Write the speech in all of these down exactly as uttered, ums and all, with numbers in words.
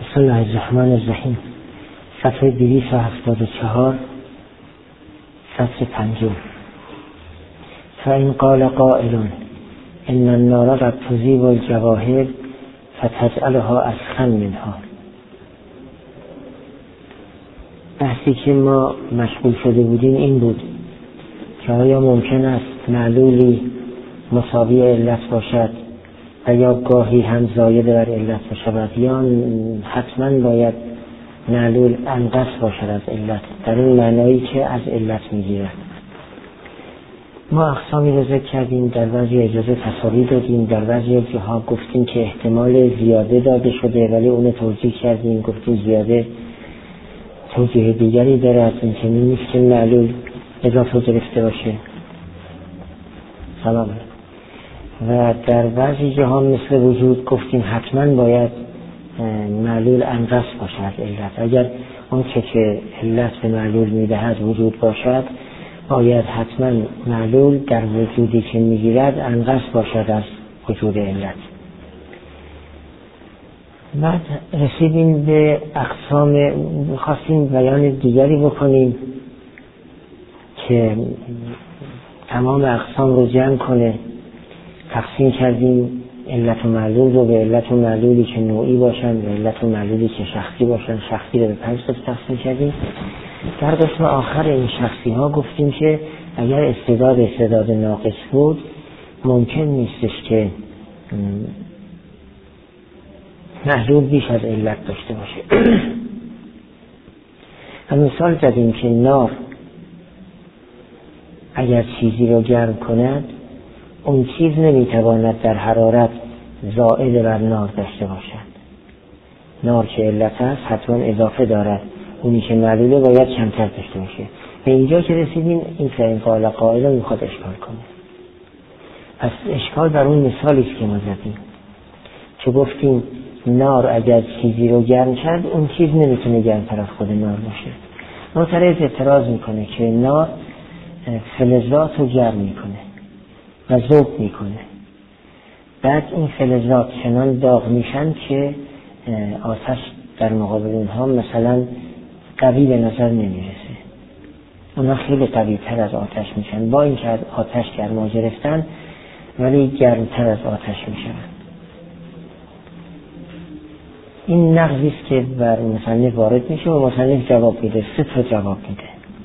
بسم الله الرحمن الرحیم. صفحه دویست و هفتاد و چهار، سطر پنجم. فإن قال قائل ان النار قد تذیب الجواهر فتجعلها اسخن منها. بحثی که ما مشغول شده بودیم این بود که آیا ممکن است معلولی مساوی علت باشد و یا گاهی هم زاید بر علت باشد، یا حتما باید معلول انقص باشد از علت، در این معنایی که از علت میگیرد. ما اقسامی رو ذکر کردیم، در بعضی اجازه تساوی دادیم، در بعضی جاها گفتیم که احتمال زیاده داده شده ولی اون توجیه کردیم، گفتیم زیاده توجیه دیگری داره، از این چنین نیست که معلول اضافه گرفته باشه. سلام. و در بعضی جاها مثل وجود گفتیم حتما باید معلول انقص باشد علت. اگر اون چه که علت به معلول میدهد وجود باشد، باید حتما معلول در وجودی که میگیرد انقص باشد از وجود علت. بعد رسیدیم به اقسام، خواستیم بیان دیگری بکنیم که تمام اقسام رو جمع کنه. تقسیم کردیم علت و معلول رو به علت و معلولی که نوعی باشن و علت و معلولی که شخصی باشن. شخصی رو به پنج قسم تقسیم کردیم. در قسم آخر این شخصی ها گفتیم که اگر استعداد استعداد ناقص بود، ممکن نیستش که معلول بیش از علت داشته باشه. و مثال زدیم که نار اگر چیزی رو گرم کند، اون چیز نمیتواند در حرارت زائد بر نار داشته باشد. نار که علت است حتما اضافه دارد، اونی که معلوله باید کمتر داشته باشه. به اینجا که رسیدیم این فإن قال قائل میخواد اشکال کنه. پس اشکال بر اون مثالی است که ما زدیم، که گفتیم نار اگر چیزی رو گرم کرد، اون چیز نمیتونه گرمتر از خود نار باشه. معترض اعتراض میکنه که نار فلزات رو گرم میکنه و ذوب میکنه، بعد این فلزات چنان داغ میشن که آتش در مقابل اونها مثلا قوی به نظر نمیرسه. اونها خیلی قوی تر از آتش میشن، با اینکه از آتش گرما گرفتن ولی گرمتر از آتش میشن. این نقضی است که بر مصنف وارد میشه و مصنف جواب میده. سه تا جواب میده.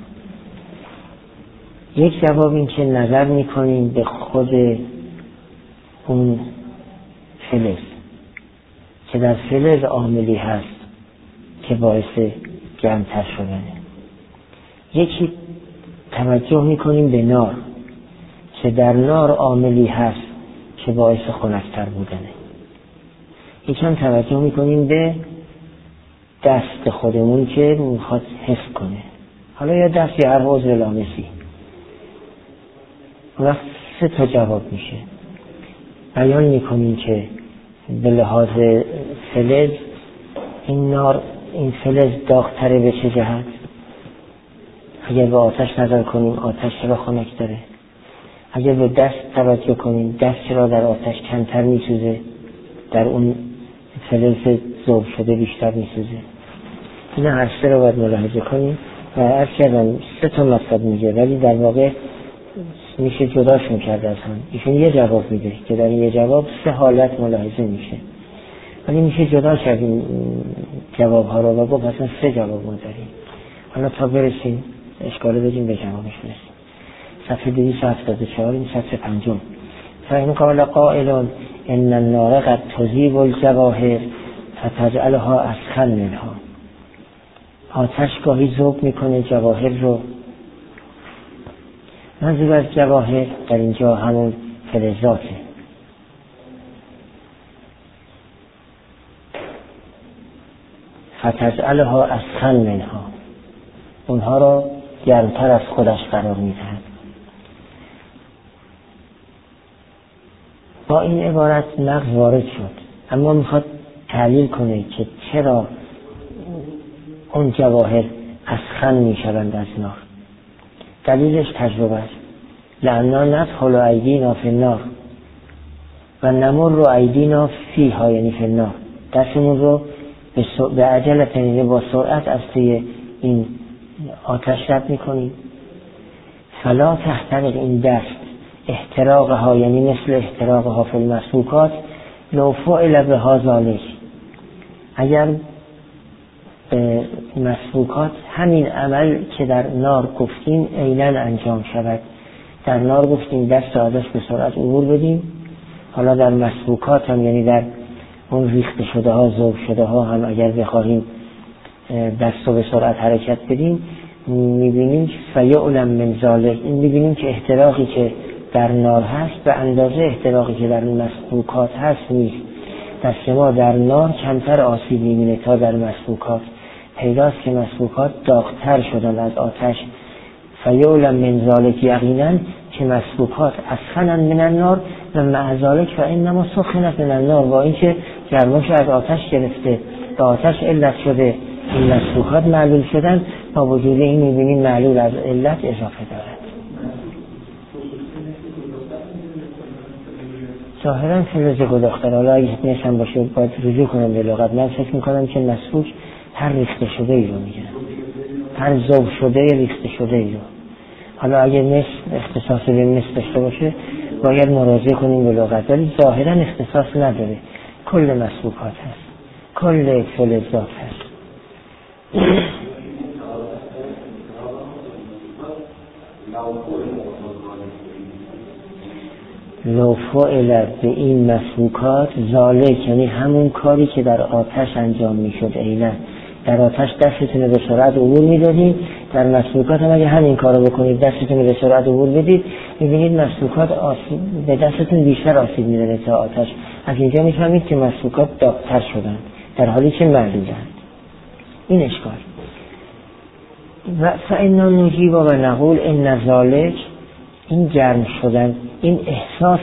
یک جواب این که نظر میکنیم به خود اون فلز، که در فلز عاملی هست که باعث گرمتر شدنه. یکی توجه میکنیم به نار، که در نار عاملی هست که باعث خنک‌تر بودنه. یکم توجه میکنیم به دست خودمون که میخواد حفظ کنه، حالا یا دست یا هر عضو لامسی. وقت سه تا جواب میشه. بیان میکنیم که به لحاظ فلز این نار، این فلز داغ‌تره به چه جهت؟ اگر به آتش نظر کنیم، آتش چرا خنک داره؟ اگر به دست توجه کنیم، دست چرا در آتش کمتر میسوزه، در اون فلز ذوب شده بیشتر میسوزه؟ این هر سه رو باید ملاحظه کنیم. و عرض کردم سه تا مطلب میگه، ولی در واقع میشه جداش میکرد از هم. ایشون یه جواب میده که در این یه جواب سه حالت ملاحظه میشه، ولی میشه جدا کردیم جواب ها رو و گفت اصلا سه جواب ما داریم. حالا تا برسیم اشکاله بگیم به جوابش برسیم. صفحه دویست و هفتاد و چهار، این سطر پنجم. فإن قال قائل ان النار قد تذیب الجواهر فتجعلها اسخن منها. آتش گاهی ذوب میکنه جواهر رو. منظور از جواهر در اینجا همون فلزاته. فتجعلها اسخن منها، اونها رو گرمتر از خودش قرار میدهد. با این عبارت نقض وارد شد، اما میخواد تعلیل کنه که چرا اون جواهر اسخن میشوند از نار. دلیلش تجربه است. لأننا ندخل ایدینا فی النار و نمر ایدینا فیها، یعنی فی النار. دستمون رو به عجلت یعنی با سرعت از توی این آتش رد میکنیم. فلا تحترق این دست احتراقها، یعنی مثل احتراقها فی المسبوکات، لو فعل بها ذلک، اگر به مسبوکات همین عمل که در نار گفتیم عیناً انجام شود. در نار گفتیم دست آتش به سرعت عبور بدیم، حالا در مسبوکات هم یعنی در اون ریخته شده ها ذوب شده ها هم اگر بخواهیم دست رو به سرعت حرکت بدیم میبینیم فیعلم من ذالک، این میبینیم که احتراقی که در نار هست به اندازه احتراقی که در مسبوکات هست نیست. دست ما در نار کمتر آسیب میبینه تا در مسبوکات. پیداست که مسبوکات داغتر شدن از آتش. فیعلم من ذالک، یقینا که مسبوکات اسخنن من النار و مع ذالک فانما سخنت من النار، با اینکه گرماش از آتش گرفته به آتش علت شده این مسبوکات معلول شدن، با وجود این میبینیم معلول از علت اضافه دارد. ظاهرا فلز گداختر، حالا اگه نشم باشه باید رجوع کنم به لغت. من فکر میکنم که مسبوک هر ریخته شده ای رو میگن، هر ذوب شده ریخته شده ای رو. حالا اگه نصف اختصاص به نصف داشته باشه باید مراجعه کنیم به لغت، ولی ظاهرا اختصاص نداره، کل مسبوکات هست، کل فلزات هست. لو فعل به این مسبوکات ذالک، یعنی همون کاری که در آتش انجام میشد عیناً. در آتش دستتون رو به سرعت عبور میدادید، در مسبوکات هم اگه همین کارو بکنید دستتون رو به سرعت عبور بدید میبینید مسبوکات آسیب به دستتون بیشتر آسیب میدن تا آتش. از اینجا میفهمید که مسبوکات داغ‌تر شدن در حالی که معلولند. این اشکال. و فإنا نجیب و نقول ان ذالک، این گرم شدن، این احساس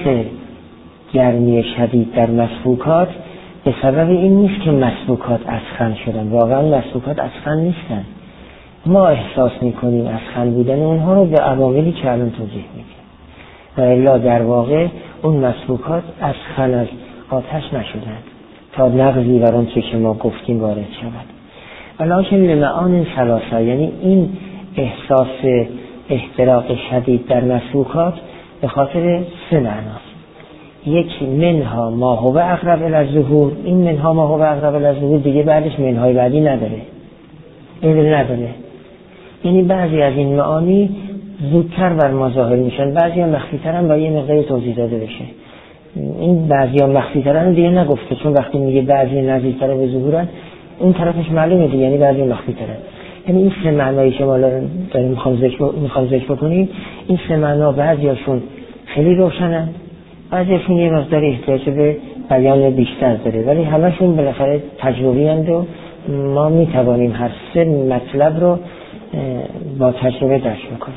گرمی شدید در مسبوکات به سبب این نیست که مسبوکات اسخن شدن. واقعا مسبوکات اسخن نیستن، ما احساس میکنیم اسخن بودن اونها رو به عواملی که الان توضیح میگیم، و الا در واقع اون مسبوکات اسخن از آتش نشدن تا نقضی بر اون چه که ما گفتیم وارد شود. ولکن لمعان ثلاثه، یعنی این احساس احتراق شدید در مسبوکات به خاطر سه معناست. یک، منها ما هو اقرب الی الظهور، این منها ما هو اقرب الی الظهور دیگه بعدش منهای بعدی نداره، این نداره. یعنی بعضی از این معانی زودتر بر ما ظاهر میشن، بعضی ها مخفی‌تر هم با یه مقدار توضیح داده بشه. این بعضی ها مخفی‌تر هم دیگه نگفته، چون وقتی میگه بعضی نزدیک‌تر به ظهورن اون طرفش معلومه دیگه، یعنی بعضی مخفی‌تر. یعنی این سه معنایی که ما داریم میخوام ذکر میخوام ذکر بکنیم، این سه معنا بعضیاشون خیلی روشنن، بعضیشون یه مقدار احتیاج به بیان بیشتر داره، ولی همشون بالاخره تجربی اند و ما میتوانیم هر سه مطلب رو با تجربه درک بکنیم.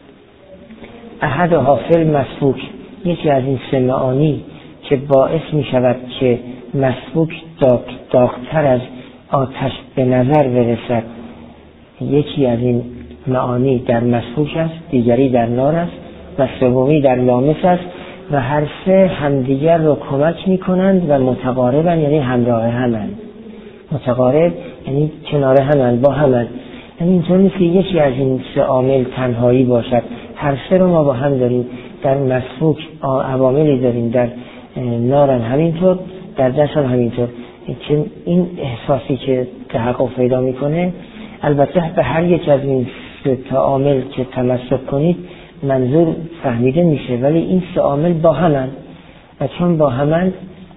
احد حاصل مسبوک، یکی از این سه معانی که باعث می شود که مسبوک داغ‌تر از آتش به نظر برسد، یکی از این معانی در مسبوک است، دیگری در نار است و سومی در لامس است و هر سه همدیگر رو کمک می کنند و متقاربن، یعنی همراه همند. متقارب یعنی کنار همند، با همند. یعنی اینطور نیست که یکی از این سه عامل تنهایی باشد، هر سه رو ما با هم داریم. در مسبوک عواملی داریم، در نارن همینطور، در دست هم همینطور، که این احساسی که تحقق پیدا میکنه. البته به هر یک از این سه تا عامل که تمسک کنید منظور فهمیده میشه، ولی این سه عامل با همند و چون با همند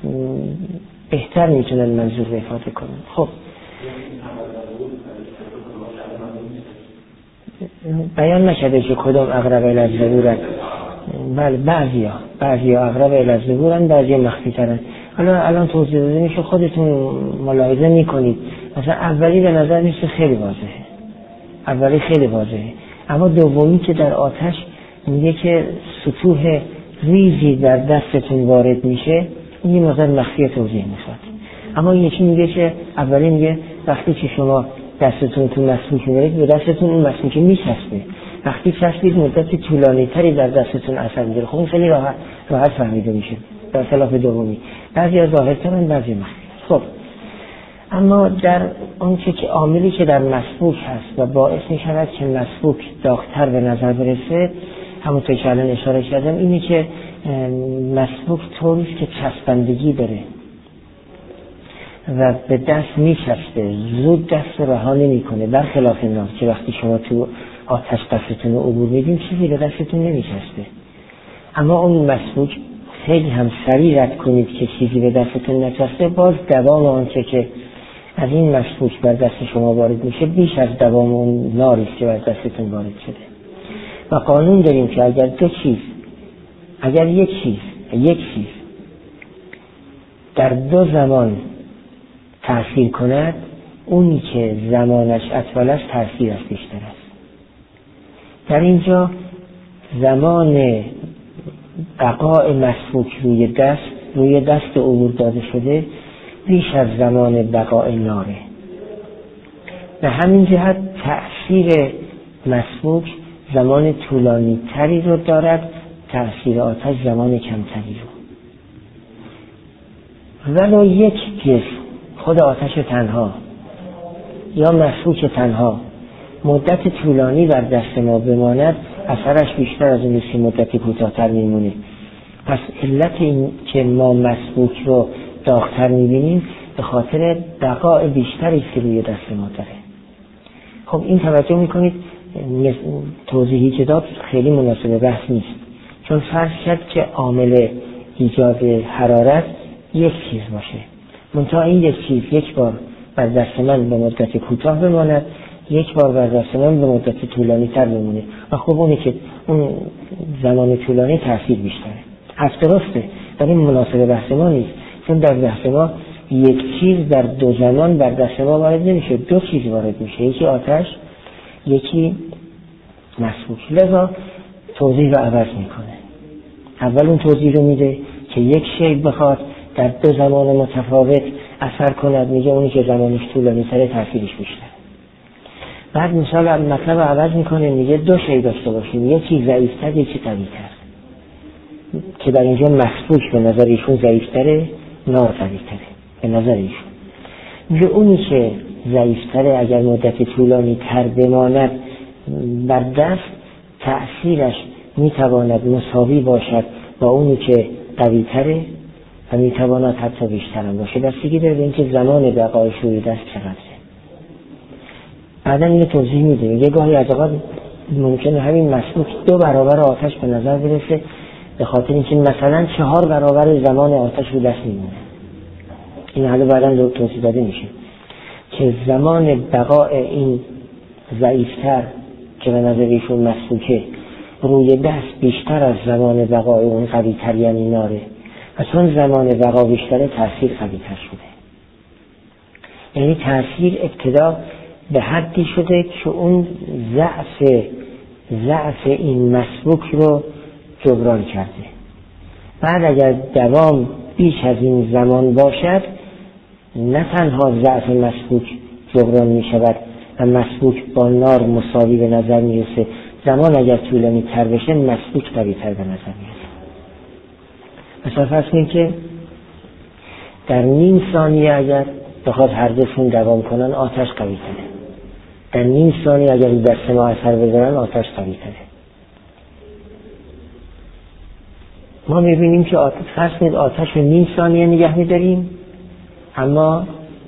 بهتر میتونن منظور رو افاده کنن. خب بیان نشده که کدام اقرب الی الظهورن. بله بعضی ها بعضی ها اقرب الی الظهورن، بعضی ها مخفی ترن. حالا الان توضیح داده میشه، خودتون ملاحظه میکنید. مثلا اولی به نظر میشه خیلی واضحه، اولی خیلی واضحه، اما دومی که در آتش میگه که سطوح ریزی در دستتون وارد میشه، این یه مقدار مخفی توضیح میخواد. اما این یکی میگه که اولی میگه وقتی که شما دستتون تو مسبوک میبرید به دستتون اون مسبوک میچسبه، وقتی چسبید مدت طولانی تری در دستتون اثر میگیره. خب این خیلی راحت راحت فهمیده میشه در خلاف دومی. بعضی از ظاهرترن، بعضی مخفی. خب اما در اون چه که عاملی که در مسبوک هست و باعث می شود که مسبوک داغ‌تر به نظر برسه، همونطور که الان اشاره کردم، اینه که مسبوک طوریست که چسبندگی داره و به دست می چسبه، زود دست رو رها نمی کنه، برخلاف نار که وقتی شما تو آتش دستتون رو عبور میدین چیزی به دستتون نمی چسبه. اما اون مسبوک خیلی هم سریع رد کنید که چیزی به دستتون نچسبه، باز دوام آنچه که از این مسبوک بر دست شما وارد میشه بیش از دوام اون ناریست که بر دستتون وارد شده. و قانون داریم که اگر دو چیز اگر یک چیز یک چیز در دو زمان تأثیر کند، اونی که زمانش اطول است تأثیرش بیشتر است. در اینجا زمان بقای مسبوک روی دست روی دست عبور داده شده بیش از زمان بقای ناره. به همین جهت تأثیر مسبوک زمان طولانی تری رو دارد، تأثیر آتش زمان کمتری رو. ولو یک جسم، خود آتش تنها یا مسبوک تنها، مدت طولانی بر دست ما بماند، اثرش بیشتر از اون که مدتی کوتاه‌تر میمونه. پس علت این که ما مسبوک رو داغ‌تر میبینیم به خاطر بقای بیشتری که روی دست ما داره. خب این توجه میکنید توضیحی که داد خیلی مناسب بحث نیست، چون فرض کرد که عامل ایجاد حرارت یک چیز باشه، منتها این یک چیز یک بار بر دست من به مدت کوتاه بماند، یک بار بر دست من به مدت طولانی تر بمونه و خب اونی که اون زمان طولانی تاثیر بیشتره. حرف درسته، ولی مناسب بحث ما نیست، چون در بحث ما یک چیز در دو زمان بر دست ما وارد نمیشه، دو چیز وارد میشه، یکی آتش یکی مسبوک. لذا توضیح رو عوض میکنه. اول اون توضیح رو میده که یک شی بخواد در دو زمان متفاوت اثر کند، میگه اونی که زمانش طولانی تره تاثیرش بیشتر. بعد مثال مطلب رو عوض میکنه، میگه دو شی داشته باشیم، یکی ضعیفتر یکی قویتر، که در اینجا مسبوک به نظر ایشون ضعیفتره، نار قویتره به نظر ایشون. میگه اونی که ضعیفتره اگر مدت طولانی تر بماند بر دست، تأثیرش میتواند مساوی باشد با اونی که قویتره و میتواند حتی بیشتر هم باشه. بستگی داره به اینکه زمان بقایش روی دست چقدره. بعدا اینو توضیح میده، میگه گاهی از اوقات ممکنه همین مسبوک دو برابر آتش به نظر برسه، به خاطر اینکه مثلا چهار برابر زمان آتش رو دست میمونه. این حالا بعدا توضیح داده میشه که زمان بقای این ضعیفتر که به نظر ایشون مسبوکه روی دست بیشتر از زمان بقای اون قویتر یعنی ناره، و چون زمان بقا بیشتره تأثیر قویتر شده. یعنی تأثیر ابتدا به حدی شده که اون ضعف ضعف این مسبوک رو جبران کرده. بعد اگر دوام بیش از این زمان باشد، نه تنها ضعف مسبوک جبران می شود و مسبوک با نار مساوی به نظر می رسه، زمان اگر طولانی تر بشه مسبوک قوی تر به نظر می رسه. مثلا فرض کنید که در نیم ثانیه اگر بخواد هر دوشون دوام کنن آتش قوی تره، در نیم ثانیه اگر دست ما اثر بزنن آتش قوی تره. ما میبینیم که آتش فرض کنید آتش رو نیم ثانیه نگه میداریم، اما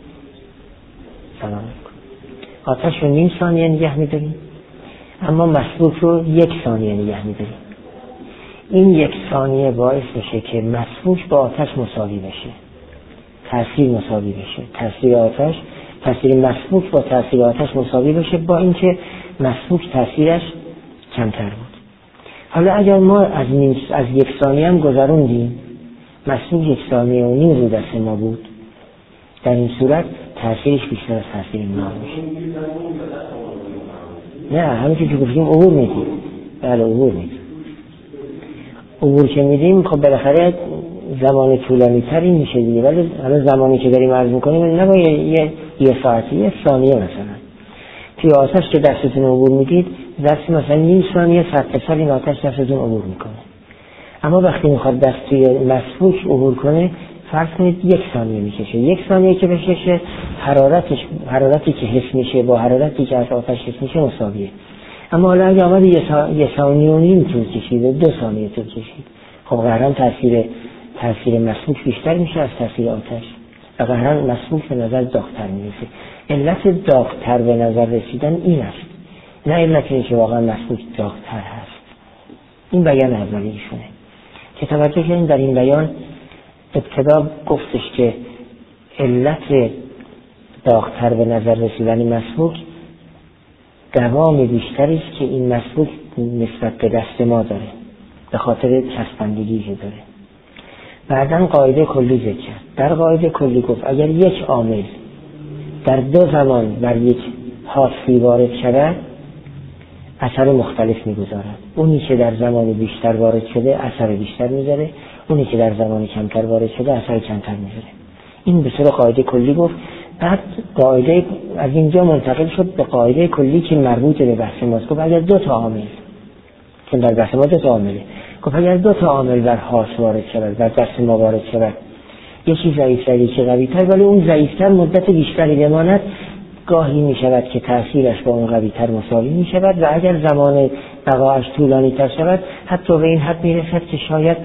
سلام آتش رو نیم ثانیه نگه میداریم اما مسبوک رو یک ثانیه نگه میداریم. این یک ثانیه باعث میشه که مسبوک با آتش مساوی بشه، تأثیر مساوی بشه، تأثیر آتش تأثیر مسبوک با تأثیر آتش مساوی بشه، با اینکه مسبوک تأثیرش کمتر بود. حالا اگر ما از, از یک ثانیه هم گذروندیم، مسبوک یک ثانیه و نیم رو دست ما بود، در این صورت تأثیرش بیشتر از تأثیر نار میشه. نه همین که گفتیم عبور میدیم، بله عبور میدیم. عبور که میدیم خب بالاخره زمان طولانی تری میشه دیگه، ولی حالا زمانی که داریم عرض میکنیم نباید یه یه ساعتی، یه ثانیه مثلا توی آتش که دستتون عبور میدید، دست مثلا نیم ثانیه صد سال این آتش دستتون عبور میکنه. اما وقتی میخواد دست توی مسبوک عبور کنه فرض کنید یک ثانیه میکشه، یک ثانیه که بکشه حرارتش حرارتی که حس میشه با حرارتی که از آتش حس میشه مساویه. اما حالا اگه آمد یه, سا... یه ثانیه و نیم طول کشید، دو ثانیه طول کشید، خب قهران تاثیر تاثیر مسبوک بیشتر میشه از تاثیر آتش و قهران مسبوک به نظر داغ‌تر میرسه. علت داغ‌تر به نظر رسیدن این است، نه علت اینه که واقعا مسبوک داغ‌تر هست. این بیان اولیشونه که توجه کنید در این بیان ابتدا گفتش که علت داغ‌تر به نظر رسیدن مسبوک دوام بیشتری است که این مسبوک نسبت به دست ما داره به خاطر چسبندگی که داره. بعداً قاعده کلی ذکر کرد. در قاعده کلی گفت اگر یک عامل در دو زمان بر یک حاصلی وارد شود اثر مختلف میگذارد. اونی که در زمان بیشتر وارد شده اثر بیشتر میذاره، اونی که در زمان کمتر وارد شده اثر کمتر میذاره. این به صورت قاعده کلی گفت. بعد قاعده از اینجا منتقل شد به قاعده کلی که مربوط به بحث ماست. گفت اگر دو تا عامل، چون در بحث ما دو تا عامله، گفت اگر دو تا عامل بر حاصل وارد شود، بر دست ما وارد شود، یکی ضعیف‌تر یکی قوی‌تر، ولی اون ضعیف‌تر مدت بیشتری بماند، گاهی می شود که تأثیرش با اون قوی‌تر مساوی می شود و اگر زمان بقایش طولانی تر شود حتی به این حد می رسد که شاید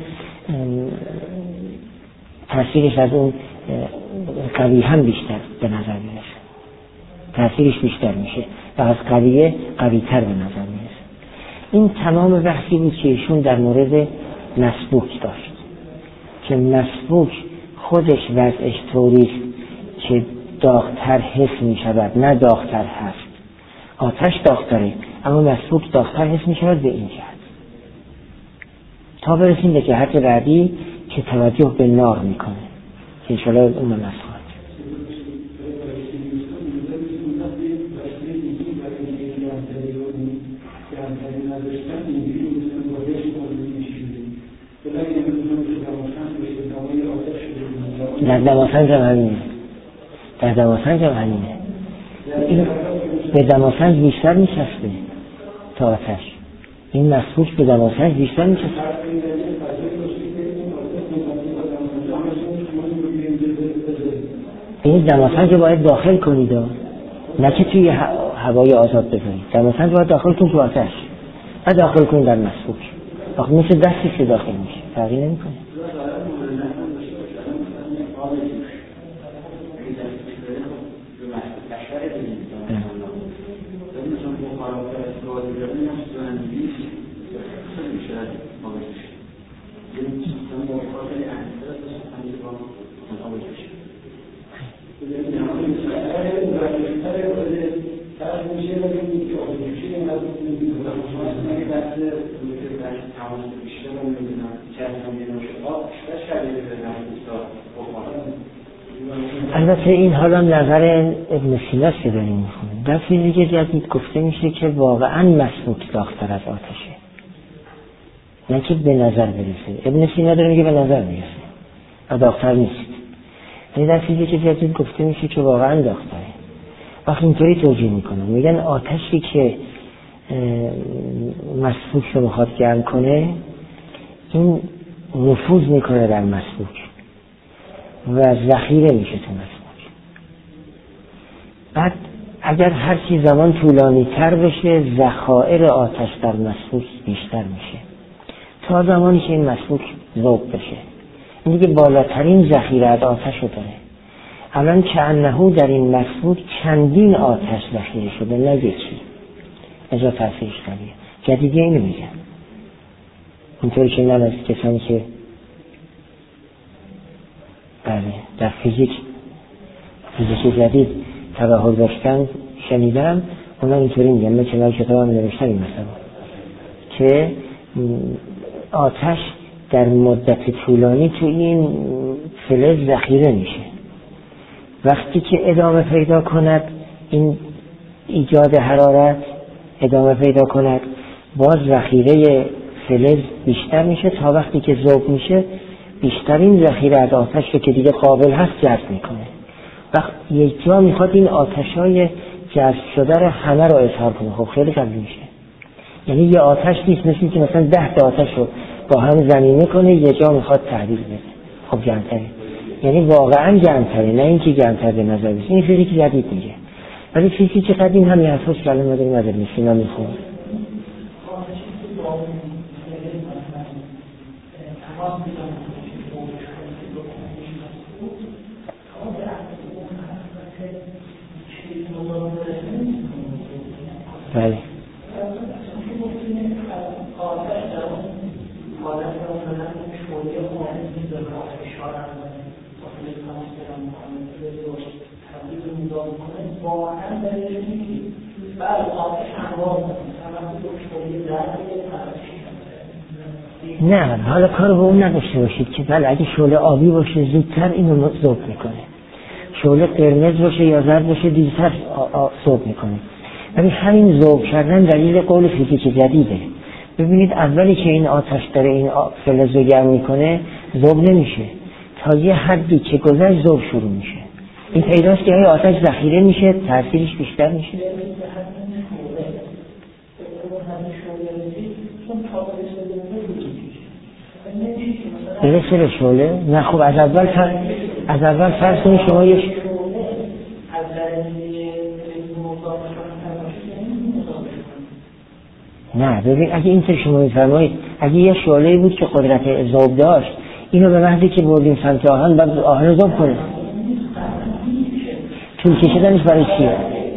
تأثیرش از اون قوی هم بیشتر به نظر می رسد، تأثیرش بیشتر میشه و از قویه قوی‌تر به نظر می رسد. این تمام بحثی بود که ایشون در مورد مسبوک داشت که مسبوک خودش وضعش طوریست که داغ‌تر حس می شود، نه داغ‌تر هست. آتش داغ‌تره اما مسبوک داغ‌تر حس می شود به این جهت. تا برسیم به جهت بعدی که توجه به نار می کنه که انشاءالله اون من از خواهد. در دماسنج هم همینه، در دماسنج هم همینه. این به دماسنج بیشتر میچسبه تا آتش. این مسبوک به دماسنج بیشتر میچسبه. این دماسنج رو باید داخل کنید، نه که توی هوای آزاد بذارید. دماسنج باید داخل کنید تو آتش و داخل کنید در مسبوک. آخه مثل دستی که داخل میشه فرقی نمیکنه. البته این حالا نظر ابن سینا که داریم میخونیم. در فیزیک جدید گفته میشه که واقعا مسبوک داغ‌تر از آتشه، نه که به نظر برسه. ابن سینا داره میگه به نظر میرسه و داغ‌تر نیست. ولی در فیزیک جدید گفته میشه که واقعا داغ‌تره. وقتی اینطوری توجیه میکنن میگن آتشی که مسبوک رو میخواد گرم کنه این نفوذ میکنه در مسبوک و ذخیره میشه تو مسبوک. بعد اگر هر چی زمان طولانی تر بشه ذخایر آتش در مسبوک بیشتر میشه تا زمانی که این مسبوک ذوب بشه. این دیگه بالاترین ذخیره از آتش رو داره. الان که انهو در این مسبوک چندین آتش ذخیره شده، نه یکی. ازا تاثیرش قویه. جدیدی اینو میگن. اینطوری که من از کسانی که بله در فیزیک فیزیک جدید تبحر داشتن شنیدم، اونا اینطوری میگن. من چنان کتاب هم نوشتم این مثلا که آتش در مدت طولانی تو این فلز ذخیره میشه. وقتی که ادامه پیدا کند این ایجاد حرارت ادامه پیدا کند باز ذخیره فلز بیشتر میشه تا وقتی که ذوب میشه بیشترین ذخیره از آتش رو که دیگه قابل هست جذب میکنه. وقت یک جا میخواد این آتشای جذب شده رو همه رو اظهار کنه. خب خیلی قوی میشه. یعنی یه آتش نیست مثل که مثلا ده تا آتش رو با هم زمینه کنه یه جا میخواد تحویل بده. خب جمع‌تره. یعنی واقعا گرمتره، نه اینکه گرمتر به نظر بشه. این فیزیک جدید میگه، ولی فیزیک قدیم همین حرفاست که الان ما داریم از ابن سینا میخونیم. بله نه، حالا کار به اون نداشته باشید که بله اگه شعله آبی باشه زودتر اینو ذوب میکنه، شعله قرمز باشه یا زرد باشه دیرتر ذوب میکنه. ولی همین ذوب کردن دلیل قول فیزیک جدیده. ببینید اولی که این آتش داره این فلز رو گرم میکنه ذوب نمیشه، تا یه حدی که گذشت ذوب شروع میشه. این پیداست که آتش ذخیره میشه، تاثیرش بیشتر میشه. برسه به شعله؟ نه خب از اول فرض از اول فرض کنید شما یک نه ببین اگه این طور شما میفرمایید اگه یه شعله‌ای بود که قدرت ذوب داشت، اینو به محضی که بردیم سمت آهن بعد آهن ذوب کنه، طول کشیدنش برای چیه؟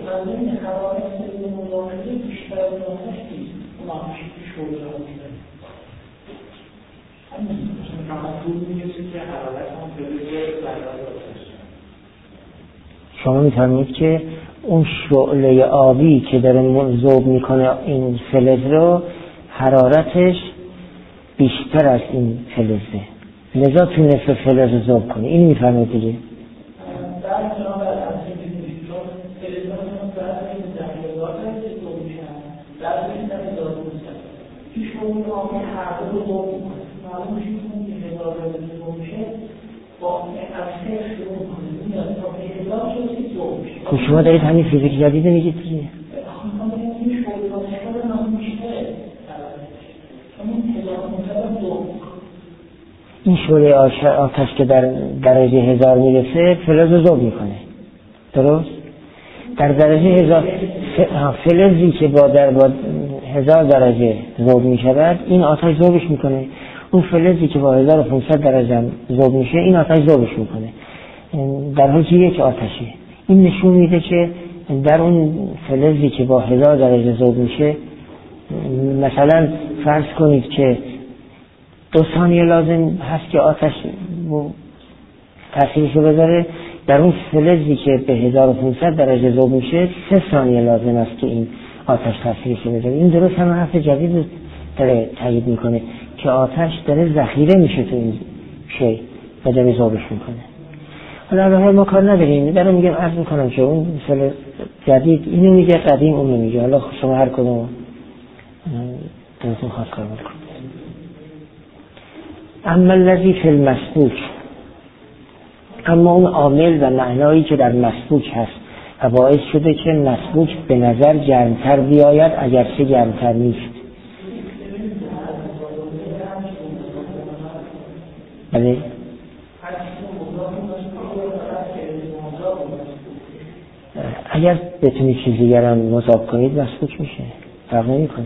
شما می‌فرمایید که اون شعله آبی که داره ذوب میکنه این فلز رو حرارتش بیشتر از این فلزه، لذا تونسته فلز رو ذوب کنه. این می‌فرمایید دیگه. خب شما دارید همین فیزیک جدیده میگید دیگه. این شعله آتش که در درجه هزار میرسه فلز رو ذوب میکنه، درست؟ در درجه هزار فلزی که با در با هزار درجه ذوب میشود این آتش ذوبش میکنه، اون فلزی که با هزار و پانصد درجه ذوب میشه این آتش ذوبش میکنه، در حالی که یک آتشه. این نشون میده که در اون فلزی که با هزار درجه ذوب میشه، مثلا فرض کنید که دو ثانیه لازم هست که آتش تأثیرش رو بذاره، در اون فلزی که به هزار و پانصد درجه ذوب میشه سه ثانیه لازم است که این آتش تأثیرش رو بذاره. این درست هم حرف جدید داره تایید میکنه که آتش داره ذخیره میشه تو این شی و داره ذوبش میکنه. حالا به ما کار نداریم، دارم میگم عرض میکنم که اون مثل جدید اینو میگه، قدیم اونو میگه. حالا شما هر کدوم دلتون خواست کار بکنید. اما الذی فی المسبوک، اما اون عامل و معنایی که در مسبوک هست و باعث شده که مسبوک به نظر گرمتر بیاید اگرچه گرمتر نیست. بله اگر بتونید چیز دیگران مضاف کنید مسبوک میشه، فرق نمیکنه.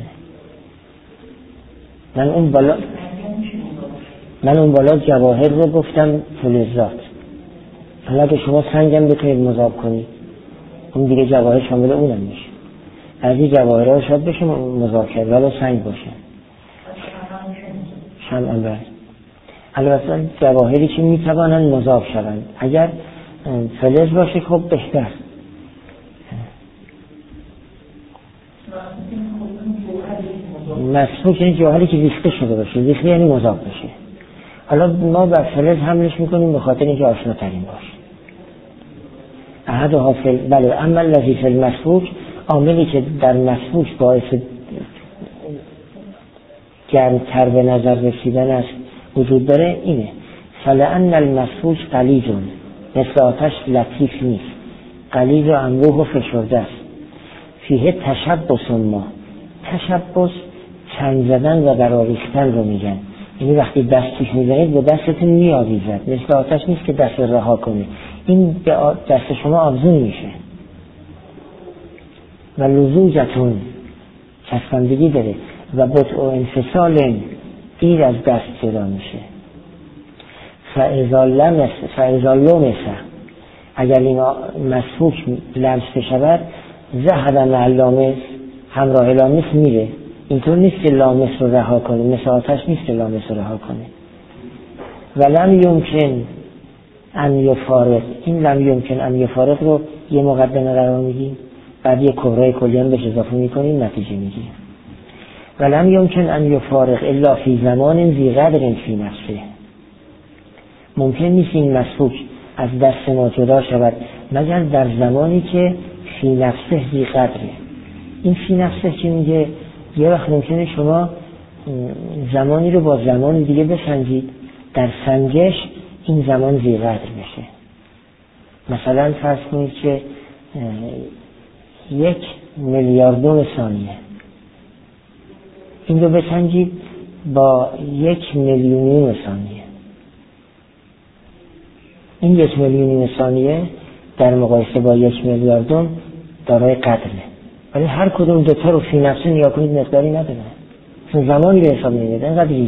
من اون بالا من اون بالا جواهر رو گفتم فلزات، حالا اگه شما سنگم بتونید مضاف کنید اون دیگه جواهر شامل اونم میشه. از این جواهر ها شاید بشه مضاف کرد ولی سنگ باشه شمع انبر. البته جواهری که میتوانند مضاف شوند، اگر فلز باشه خب بهتر. مسبوک یعنی جوهری که ریخته شده باشه، ریخته یعنی مضاف بشه. حالا ما بر فلز حملش میکنیم به خاطر اینکه آشناترین باشه. احد حافل بله. اما الذی فی المسبوک، عاملی که در مسبوک باعث گرمتر به نظر رسیدن است وجود داره اینه. فلان المسبوک غلیظ، مثل آتش لطیف نیست، غلیظ و انبوه و فشرده است. فیه تشبث ما، تشبث چنگ زدن و برآویختن رو میگن. یعنی وقتی دستش میزنید به دستتون میآویزد، مثل آتش نیست که دست رها کنه، این به دست شما آویزون میشه. و لزوجتون چسبندگی داره و بطء و انفصال دیر از دست جدا میشه. فاذا لمس فاذا لمس اگر این مسفوک لمس بشود ذهب مع لامس، همراه لامس میره. اینطور نیست که لامس رو رها کنه، مثل آتش نیست که لامس رو رها کنه. و لم یمکن ان یفارق، این لم یمکن ان یفارق رو یه مقدمه قرار میدیم، بعد یه کبرای کلی هم بهش اضافه میکنیم، نتیجه میگیریم. و لم یمکن ان یفارق الا فی زمان ذی قدر فی نفسه، ممکن نیست این مسفوک از دست ما جدا شود مگر در زمانی که فی نفسه ذی قدره. این فی نفسه که میگه یه وقت ممکنه شما زمانی رو با زمان دیگه بسنجید، در سنجش این زمان ذی قدر بشه. مثلا فرض کنید که یک میلیاردون ثانیه، این رو بسنجید با یک میلیونین ثانیه. این یک میلیونین ثانیه در مقایسه با یک میلیاردون دارای قدره، ولی هر کدوم دوتا رو فی نفسه نیا کنید مقداری نداره، چون زمانی به حساب نمیاد، اینقدر ریزه.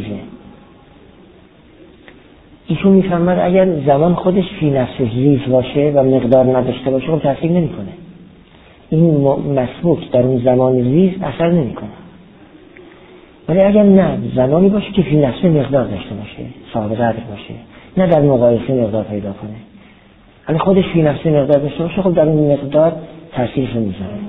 ایشون میفهمد اگر زمان خودش فی نفسه ریز باشه و مقدار نداشته باشه خب تاثیر نمیکنه. این مسبوک در اون زمان ریز اثر نمیکنه. ولی اگر نه زمانی باشه که فی نفسه مقدار داشته باشه، صاحب قدر باشه، نه در مقایسه مقدار پیدا کنه، ولی خودش فی نفسه مقدار داشته باشه، خب در اون مقدار تاثیرش میذاره.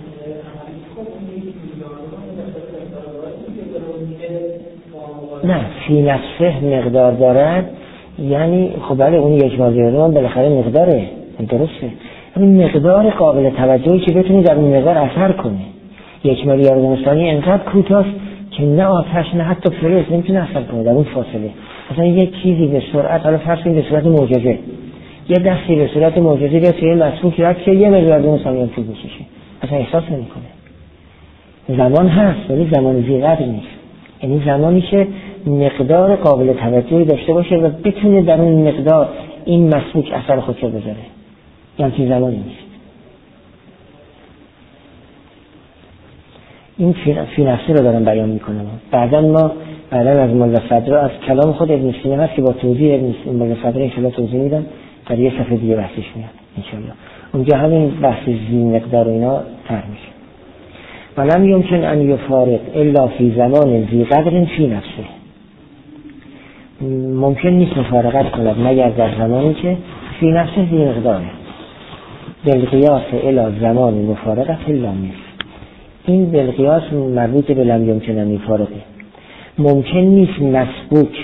نه، فی نفسه مقدار دارد یعنی خب بله اون یک مازیادون بالاخره مقداره، درسته، این مقدار قابل توجهی که بتونی در اون مقدار اثر کنه. یک میلیارد ثانیه انقدر کوتاست که نه آتش نه حتی فلز نمیتونه اثر کنه در اون فاصله. مثلا یک چیزی به سرعت، حالا فرض کنید به صورت معجزه، یه دستی به صورت معجزه بیاد که مسئول کرد که یه میلیارد ثانیه طول بکشه، اصلا احساس نمیکنه. زمان هست ولی زمان ذی قدر نیست، یعنی زمانی که مقدار قابل توجهی داشته باشه و بتونه در اون مقدار این مسبوک اثر خودشو بذاره، یعنی چیز زمانی نیست. این فی نفسه رو دارم بیان میکنم. بعدا ما بعدا از مولا صدرا از کلام خود ابن سینا هست که با توضیح ابن مولا صدرا انشاءالله توضیح میدم، در یه صفحه دیگه بحثش میاد انشاءالله. اونجا همین بحث زی مقدار و اینا طرح میشه. ولم یمکن ان یفارق الا فی زمان ذی قدر فی نفسه، ممکن نیست مفارقت کند مگر در زمانی که فی نفسه ذی مقداره. بالقیاس الی زمان مفارقت لامس، این بالقیاس مربوط به لم یمکن ان یفارقه. ممکن نیست مسبوک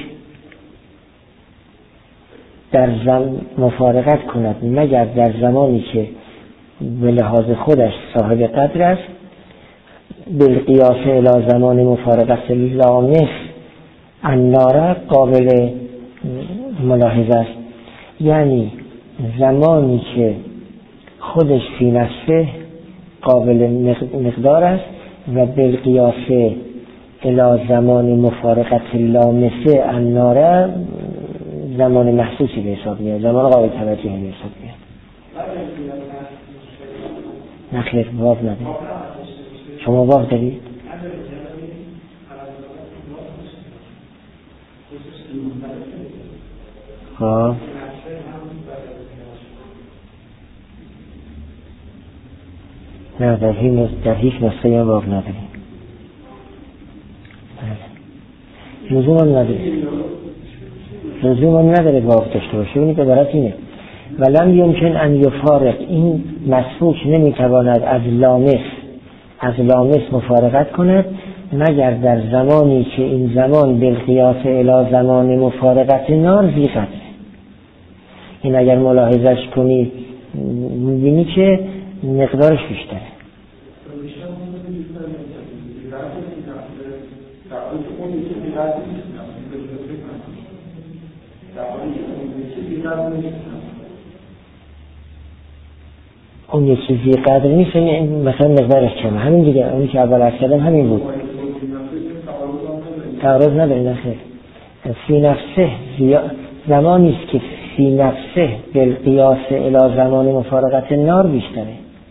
در زم مفارقت کند مگر در زمانی که به لحاظ خودش صاحب قدر است. بالقیاس الی زمان مفارقت لامس النار قابل ملاحظه است، یعنی زمانی که خودش فی نفسه قابل مقدار است و بالقیاس الی زمان مفارقت لامسه النار زمان محسوسی به حساب میاد، زمان قابل توجهی به حساب میاد. نخیر واو ندارید. شما واو دارید؟ ها نه در هیچ در هیچ نسخه هم واو نداریم. لزوم هم نداره لزوم هم نداره واو داشته باشه. اونی که عبارت اینه ولم یمکن ان یفارق، این مسفوک نمیتواند از لامس از لامس مفارقت کند مگر در زمانی که این زمان بالقیاس الی زمان مفارقت نار ذی قدر. این اگر ملاحظش کنید میبینی که مقدارش بیشتره. اون یه چیزی قدر نیست، مثلا مقدارش کمه، همین دیگه. اونی که اول عرض کردم همین بود، تعارض نداره. نخیر فی نفسه زمانی است که فی نفسه بالقیاس الی زمان مفارقت نار بیشتره.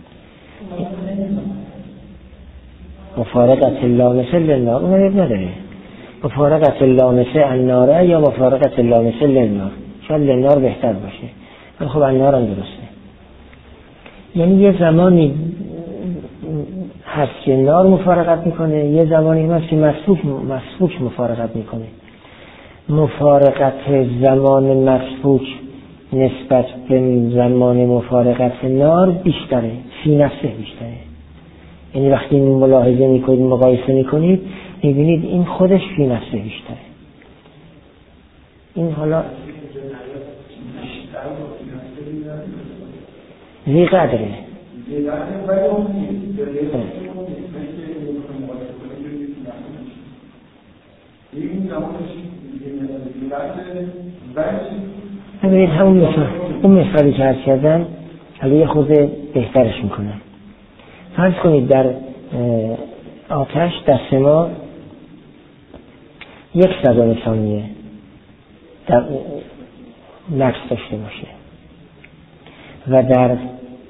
مفارقت اللامسه للنار اون عیب نداره. مفارقت اللامسه الناره یا مفارقت اللامسه للنار، شاید للنار بهتر باشه، ولی خب النار هم درسته. یعنی یه زمانی هست که نار مفارقت میکنه، یه زمانی هست که مسفوک مسفوک مفارقت میکنه. مفارقت زمان مسفوک نسبت به زمان مفارقت نار بیشتره، فی نفسه بیشتره. یعنی وقتی ملاحظه میکنید مقایسه میکنید میبینید این خودش فی نفسه بیشتره. این حالا زی قدره ببینید همون مثال اون مثالی که عرض کردم حالا یه خورده بهترش میکنم. فرض کنید در آتش دست ما یک صدام ثانیه در نقص داشته باشه و در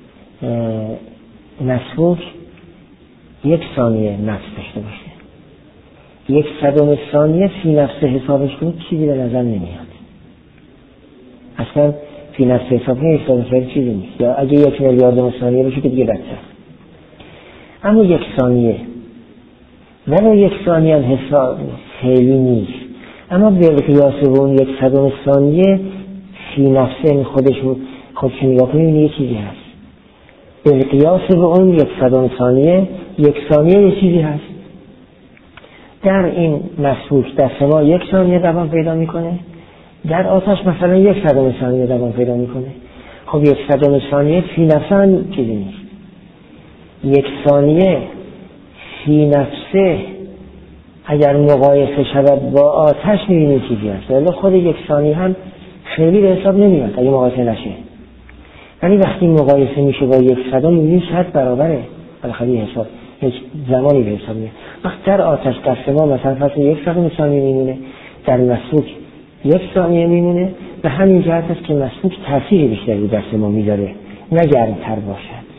مسفوک یک ثانیه نقص داشته باشه. یک صدام ثانیه فی نفسه حسابش کنید چیزی به نظر نمیاد، اصلا فی نفسه حساب کنید حساب چیزی نیست، یا اگه یک میلیارد ثانیه باشه که دیگه بدتر. اما یک ثانیه ولو یک ثانیه هم حساب خیلی نیست، اما به قیاس با اون یک صدام ثانیه فی نفسه خودش خودش نگاه کنید یه چیزی هست. به قیاس با اون یک صدام ثانیه یک ثانیه یه چیزی هست. در این مسفوک دست ما یک ثانیه دوام پیدا میکنه، در آتش مثلا یک صدام ثانیه دوام پیدا میکنه. خب یک صدام ثانیه فی نفسه چیزی نیست. یک ثانیه فی نفسه اگر مقایسه شود با آتش میبینید چیزی هست، ولی خود یک ثانیه هم خیلی به حساب نمیاد اگه مقایسه نشه. ولی وقتی مقایسه میشه با یک صدام میبینید شاید برابره، بالاخره حساب یک زمانی به حساب میاد. وقت در آتش دست ما مثلا فقط یک صدام ثانیه میمونه، در مسفوک یک ثانیه میمونه، به همین جهت است که مسفوک تاثیر بیشتری دست ما میذاره نه گرمتر باشد.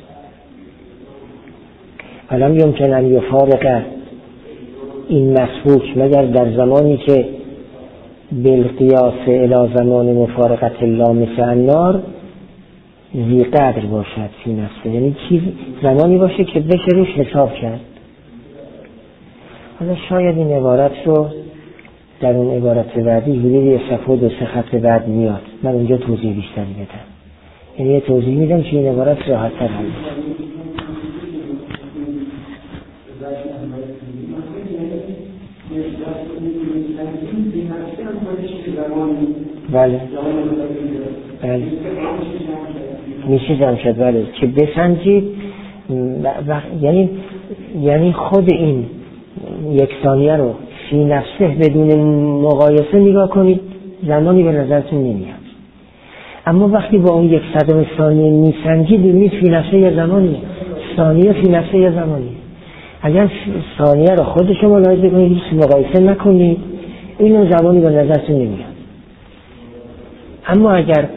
ولم یمکن ان یفارق این مسفوک مگر در زمانی که بالقیاس الی زمان مفارقت اللامسه النار ذی قدر باشد فی نفسه، یعنی چیز زمانی باشه که بشه روش حساب کرد. حالا شاید این عبارت رو در اون عبارت بعدی حدود صفحه دو سه خط بعد میاد، من اونجا توضیح بیشتری بدم. یعنی یه توضیح میدم که این عبارت راحت تر حل بشه. بله بله میشه جمشد بله که بسنجید یعنی یعنی خود این یک ثانیه رو فی نفسه بدون مقایسه نگاه کنید زمانی به نظرتون نمیاد. اما وقتی با اون یک صدم ثانیه میسنجید ببینید فی نفسه یه زمانی، ثانیه فی نفسه یه زمانی. اگر ثانیه رو خود شما ملاحظه کنید هیچ مقایسه نکنید این زمانی به نظرتون نمیاد. اما اگر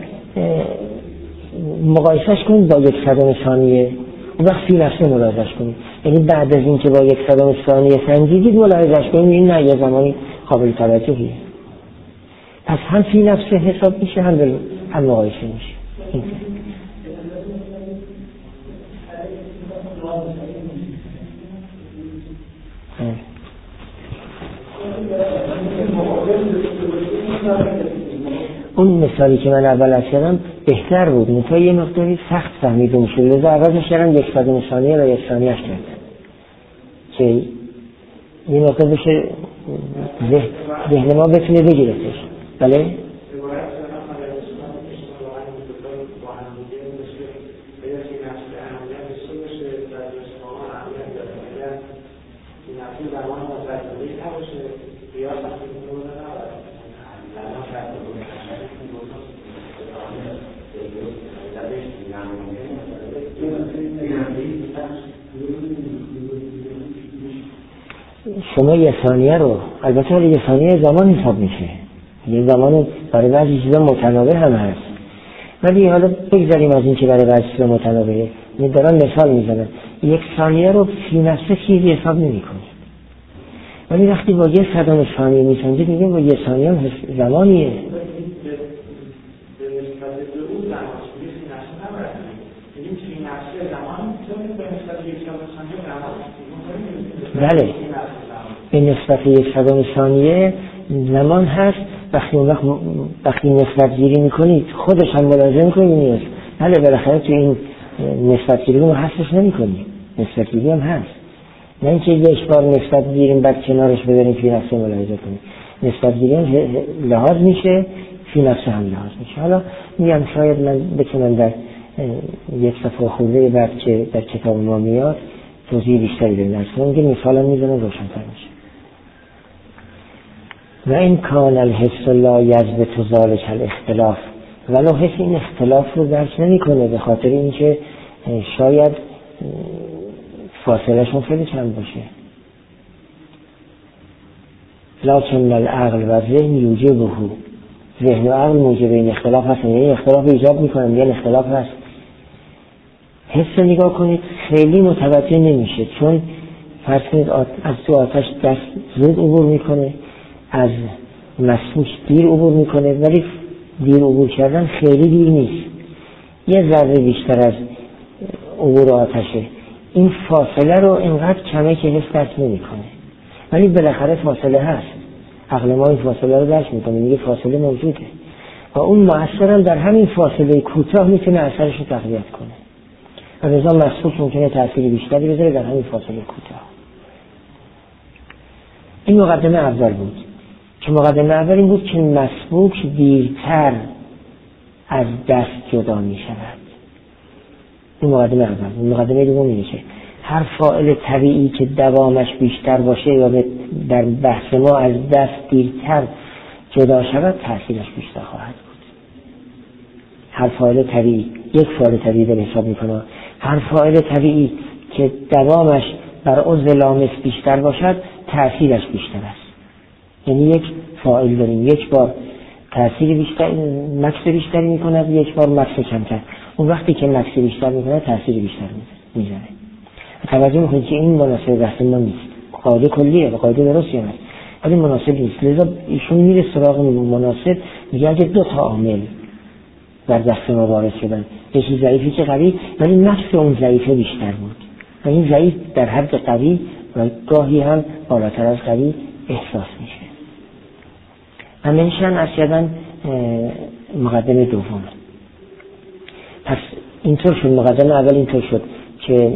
مقایسهش کنید با یک صدم ثانیه اون وقت فی نفسه ملاحظهش کنید، یعنی بعد از این که با یک صدم ثانیه سنجیدید ملاحظهش کنید این نه یه زمانی قابل توجهیه. پس هم فی نفسه حساب میشه هم هم مقایسه میشه. این اون مثالی که من اول از کردم بهتر بود، منتها یه مقداری سخت فهمیده میشه، لذا عوضش کردم یک صدم ثانیه و یک ثانیهش کردم که یه مقدار بشه ذهن ما بتونه بگیرتش. بله؟ شما یه ثانیه رو البته یه ثانیه زمان حساب میشه، یه زمان برای بعضی چیزا متناوب هم هست، ولی حالا بگذاریم از این که برای بعضی چیزا متناوبه. من دارم مثال میزنم، یک ثانیه رو فی نفسه چیزی حساب نمی‌کنی، ولی وقتی با یه صدام ثانیه میسنجید میگه با یه ثانیه هم زمانیه. بله، به نسبت یک صدام ثانیه زمان هست. وقتی اون وقت وقتی نسبت گیری میکنید خودش هم ملاحظه میکنید نیست. بله بالاخره تو این نسبت گیری رو حسش نمیکنید، نسبت گیری هم هست، نه اینکه یک بار نسبت گیریم بعد کنارش بذاریم فی نفسه ملاحظه کنیم. نسبت گیری هم لحاظ میشه، فی نفسه هم لحاظ میشه. حالا میگم شاید من بتونم در یک صفحه خورده بعد که در کتاب ما میاد توضیح بیشتری بدم. اصلا میگه مثالا میزنم روشن‌تر میشه. و این کان الحس لا یضبط ذلک الاختلاف، ولو حس این اختلاف رو درک نمیکنه به خاطر اینکه شاید فاصله شون خیلی چند باشه. لکن العقل و ذهن یوجبه، ذهن و عقل موجب این اختلاف هستن، یعنی اختلاف ایجاب میکنن، یعنی اختلاف هست. حس نگاه کنید خیلی متوجه نمیشه، چون فرض کنید از تو آتش دست زود عبور میکنه، از مسموش دیر عبور میکنه، ولی دیر عبور کردن خیلی دیر نیست، یه ذره بیشتر از عبور آتشه. این فاصله رو اینقدر کمه که حس درک نمیکنه، ولی بالاخره فاصله هست. عقل ما این فاصله رو درک میکنه، میگه فاصله موجوده و اون مؤثرم در همین فاصله کوتاه میتونه اثرش رو تقویت کنه و لذا مسموش ممکنه تأثیر بیشتری بذاره در همین فاصله کوتاه. این مقدمه اول بود که مقدمه اول این بود که مسبوک دیرتر از دست جدا می شود. این مقدمه اول. مقدمه دوم اینه که هر فاعل طبیعی که دوامش بیشتر باشه یا در بحث ما از دست دیرتر جدا شود تأثیرش بیشتر خواهد بود. هر فاعل طبیعی، یک فاعل طبیعی در حساب می کنه، هر فاعل طبیعی که دوامش بر عضو لامس بیشتر باشد تأثیرش بیشتر است. یعنی یک فاعل داریم، یک بار تأثیر بیشتر مکس بیشتری میکند، یک بار مکس کمتر. اون وقتی که مکس بیشتر میکنه تأثیر بیشتر میزنه. توجه میکنید که این مناسب بحث ما نیست، قاعده کلیه و قاعده درستی هست ولی مناسب نیست. لذا ایشون میره سراغ مناسب، میگه اگه دو تا عامل در دست ما وارد شدن، یکی ضعیفی که قوی، ولی نفس اون ضعیفه بیشتر بود و این ضعیف در حد قوی و گاهی هم بالاتر از قوی احساس میشه. همینشان اصلا مقدمه دوم. پس اینطور شد، مقدمه اول اینطور شد که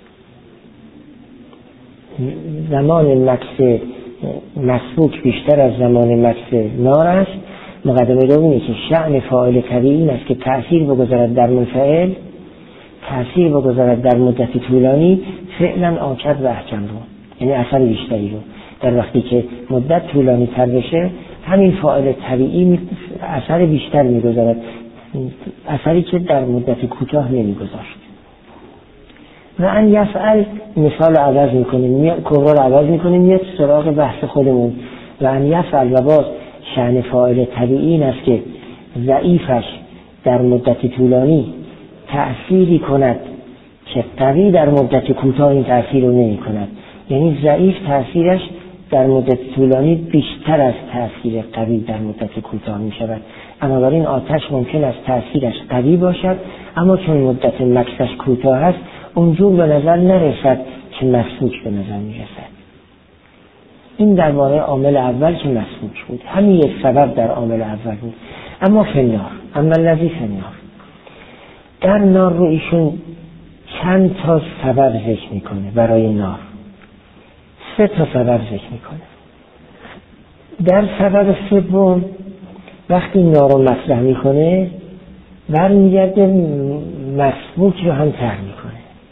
زمان مکس مسبوک بیشتر از زمان مکس نار است. مقدمه دومی که شأن فاعل طبیعی این است که تأثیر بگذارد در منفعل، تأثیر بگذارد در مدت طولانی، فعلا آکد و احکم رو، یعنی اثر بیشتری رو. در وقتی که مدت طولانی تر بشه همین فاعل طبیعی اثر بیشتر میگذارد، اثری که در مدت کوتاه نمیگذاشت. و ان یفعل مثال عوض میکنیم، کبرا رو عوض میکنیم، میاد سراغ بحث خودمون. و ان یفعل و باز شأن فاعل طبیعی این است که ضعیفش در مدت طولانی تأثیری کند که قوی در مدت کوتاه این تأثیر رو نمی کند. یعنی ضعیف تأثیرش در مدت طولانی بیشتر از تأثیر قوی در مدت کوتاه می شود. اما برای این آتش ممکن است تأثیرش قوی باشد اما چون مدت مکسش کوتاه است اونجور به نظر نرسد که مسبوک به نظر می رسد. این درباره عامل اول که مسبوک بود، همین یک سبب در عامل اول بود. اما فنار، اما الذی فنار، در نار رو ایشون چند تا سبب ذکر میکنه برای نار، سه تا سبب ذکر میکنه. در سبب سوم وقتی نار رو مطرح میکنه برمیگرده مسبوک رو هم طرح میکنه.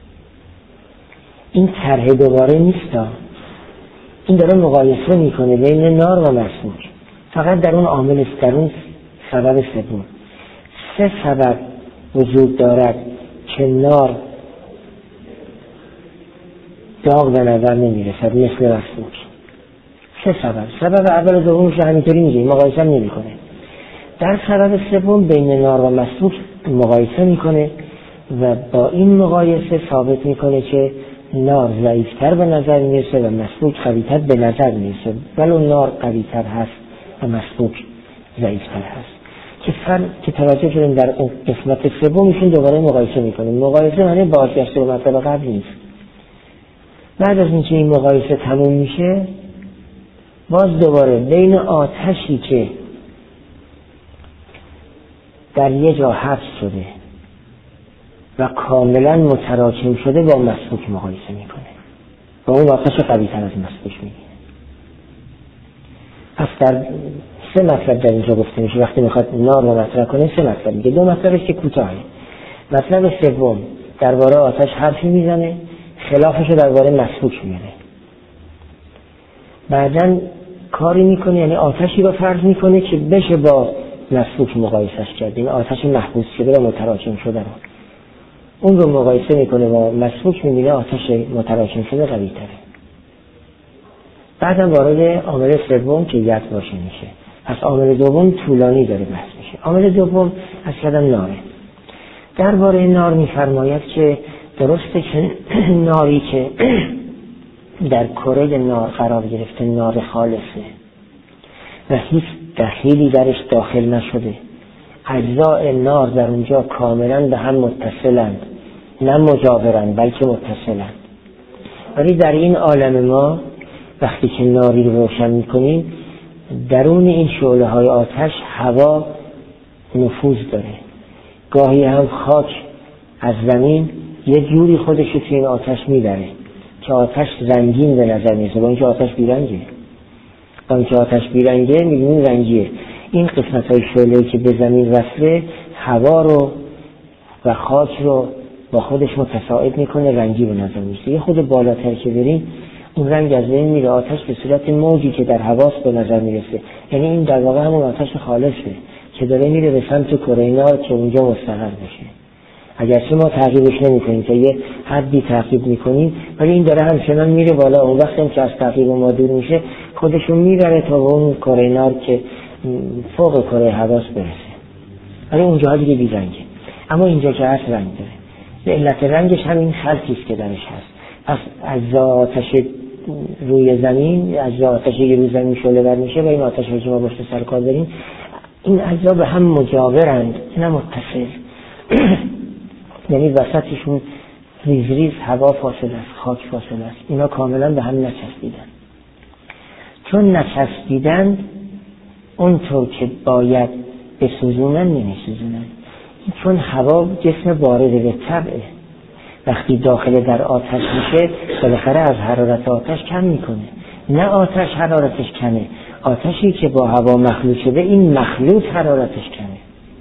این طرح دوباره نیست، این داره مقایسه میکنه بین نار و مسبوک، فقط در اون عامل در اون سبب سوم. سه سبب وجود دارد که نار داغ به نظر نمیرسد مثل مسبوک. سه سبب. سبب اول و دومش همینطوری میگه، مقایسه نمیکنه. در سبب سوم بین نار و مسبوک مقایسه میکنه و با این مقایسه ثابت میکنه که نار ضعیفتر به نظر میرسه و مسبوک قویتر به نظر میرسه، ولو نار قویتر هست و مسبوک ضعیفتر هست. که فر که توجه کنیم در اون قسمت سومشون دوباره مقایسه میکنه. مقایسه معنی بازگشت به مطلب قبل نیست. بعد از اینکه این مقایسه تموم میشه، باز دوباره بین آتشی که در یه جا حبس شده و کاملا متراکم شده با مسبوک مقایسه میکنه، با اون آتش قوی‌تر از مسبوک میگه. پس در سه مطلب در اینجا گفته میشه وقتی میخواد نار رو مطرح کنه. سه مطلب میگه، دو مطلبش که کوتاهه. مطلب سوم درباره آتش حرفی میزنه، خلافش رو درباره مسبوک میاره. بعدن کاری میکنه، یعنی آتشی رو فرض میکنه که بشه با مسبوک مقایسش کرد، این آتش محبوس شده و متراکم شده رو اون رو مقایسه میکنه با مسبوک، میبینه آتش متراکم شده قوی تره. بعدم وارد عامل سوم که ید باشه میشه. پس عامل دوم طولانی داره بحث میشه. عامل دوم اصلا ناره. درباره نار میفرماید که درسته که ناری که در کره نار قرار گرفته نار خالصه و هیچ دخیلی درش داخل نشده، اجزاء نار در اونجا کاملا به هم متصلند، نه مجاورند بلکه متصلند. ولی در این عالم ما وقتی که ناری رو روشن میکنیم، درون این شعله های آتش هوا نفوذ داره. گاهی هم خاک از زمین یه جوری خودش رو توی این آتش میبره که آتش رنگین به نظر میسه، با اینکه آتش بیرنگه. با اینکه آتش بیرنگه میبینیم رنگیه. این قسمت های شعله‌ای که به زمین وصله هوا رو و خاک رو با خودش متصاعد میکنه، رنگی به نظر میسه. یه خود بالاتر که بریم اون رنگ از بین میره، آتش به صورت موجی که در هواست به نظر میرسه. یعنی این در واقع همون آتش خالصه که داره میره به سمت کره نار که اونجا مستقر بشه. اگرچه ما تعقیبش نمیکنیم، که یه حدی تعقیب میکنیم، ولی این داره همچنان میره بالا. اون وقتی که از تعقیب ما دور میشه خودشون میبره تا اون کره نار که فوق کره هواست برسه. ولی اونجا دیگه بی رنگه. اما اینجا که هست رنگ داره. به علت رنگش همین خلطی است که درش هست. پس از آتش روی زمین، از آتشی که روی زمین شعله ور میشه و این آتشی که ما باشه سر کار داریم، این اجزا به هم مجاورند، نه متصل. یعنی وسطشون ریز ریز هوا فاصله است، خاک فاصله است. اینا کاملا به هم نچسبیدن. چون نچسبیدن اونطور که باید بسوزونن نمیسوزونن. چون هوا جسم بارده به طبعه، وقتی داخل در آتش میشه بالاخره از حرارت آتش کم میکنه. نه آتش حرارتش کمه، آتشی که با هوا مخلوط شده این مخلوط حرارتش کمه.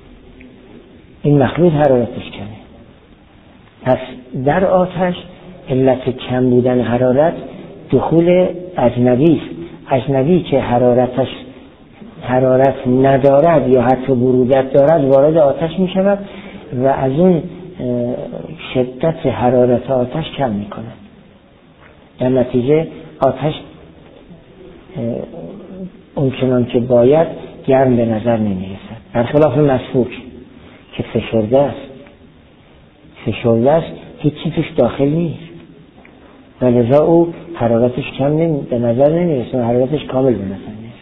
این مخلوط حرارتش کمه. پس در آتش علت کم بودن حرارت دخول اجنبی است. اجنبی که حرارتش حرارت ندارد یا حتی برودت دارد وارد آتش می شود و از اون شدت حرارت آتش کم می کند. در نتیجه آتش اونچنان که باید گرم به نظر نمی رسد. برخلاف مسبوک که فشرده است. فشرده است هیچ چیزش داخل نیست و لذا او حرارتش کم نمی به نظر نمی رسد و حرارتش کامل به نظر نیست.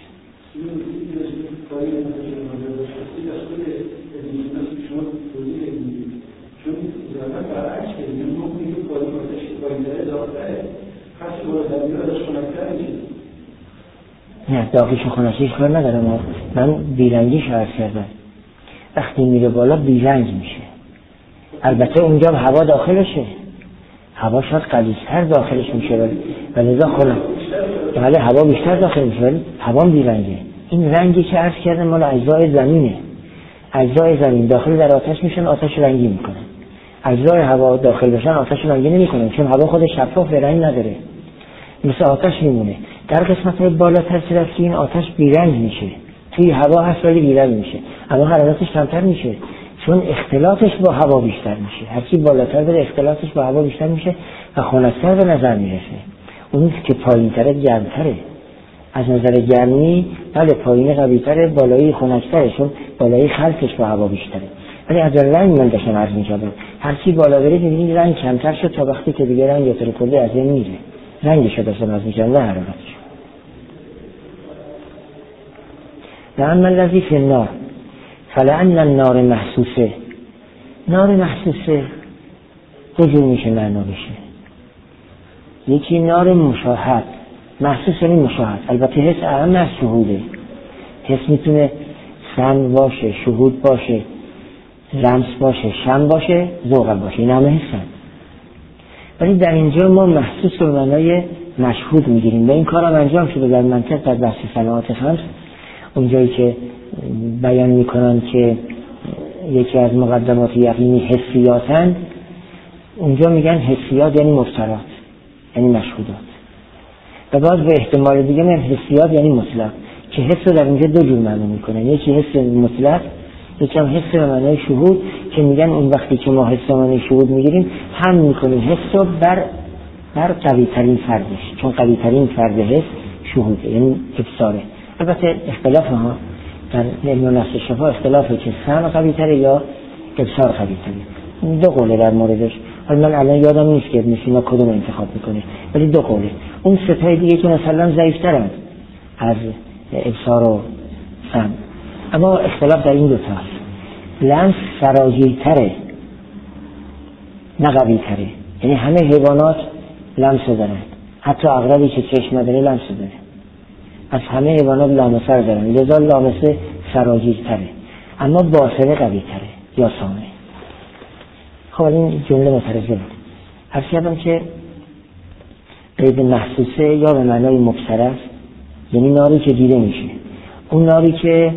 نه داخلش خونسیش کار ندارم. من بیرنگیش عرض کردم. وقتی میره بالا بیرنگ میشه. البته اونجا هوا داخلشه، هوا شاید قلیزتر داخلش میشه و لذا خونم بله هوا بیشتر داخل میشه ولی هوا بیرنگه. این رنگی که عرض کردم مال اجزای زمینه. اجزای زمین داخل در آتش میشن، آتش رنگی میکنن. اجزای هوا داخل بشن آتش رنگی نمیکنن، چون هوا خودش شفاف رنگ نداره، مثل آتش میمونه. در قسمت های بالاتر که رفتی این آتش بیرنگ میشه، توی هوا هست ولی بیرنگ میشه، اما حرارتش کمتر میشه چون اختلاطش با هوا بیشتر میشه. هرچی بالاتر بره اختلاطش با هوا بیشتر میشه و خنک‌تر به نظر میرسه. اون که پایین‌تره گرم‌تره. از نظر گرمی بله پایین قوی‌تره، بالایی خنک‌تره، چون بالایی خلطش با هوا بیشتره. ولی از رنگ من داشتم عرض می‌کردم هرچی بالا برید می‌بینید رنگ کمتر شد تا وقتی که دیگه رنگ یه کلی از این میره. رنگش رو داشتم عرض می‌کردم نه حرارتش. لأن الذي في النار فلأن النار محسوسه. نار محسوسه دو جور میشه معنا بشه. یکی نار مشاهد، محسوس یعنی مشاهد. البته حس اهم از شهوده. حس میتونه سمع باشه، شهود باشه، لمس باشه، شم باشه، ذوق باشه، این همه حسن. ولی در اینجا ما محسوس رو معنای مشهود میگیریم و این کار هم انجام شده در منطق در بحث صناعات خمس، اونجایی که بیان میکنن که یکی از مقدمات یقینی حسیاتن، اونجا میگن حسیات یعنی مفترات، یعنی مشهودات. و باز به احتمال دیگه من حسیات یعنی مطلق، که حس رو در اینجا دو جور معنی میکنن، یکی حس مطلق، یکی هم حس به معنای شهود، که میگن اون وقتی که ما حس به معنای شهود میگیریم هم میکنیم حس رو بر بر قوی ترین فردش، چون قوی ترین فرد حس شهوده، یعنی ابصاره. البته اختلاف ها در علم نفس شفا اختلافه که سمع قوی تره یا ابصار قوی تره. دو قوله در موردش. حالا من الان یادم نیست که نشینا کدوم انتخاب میکنه، ولی دو قوله. اون ستای دیگه که مثلا ضعیفترن از ابصار و سمع، اما اختلاف در این دو تاست. لمس سراجیلتره نه قوی تره، یعنی همه حیوانات لمس دارن، حتی عقربی که چشم نداره لمس داره، از همه حیوانات لامسه دارن، لذا لامسه سراجیلتره، اما باصره قوی تره یا سامع. خب این جمله مترجمه بود. عرض کردم که قید محسوسه یا به معنای مبصر است، یعنی ناری که دیده میشه. اون ناری که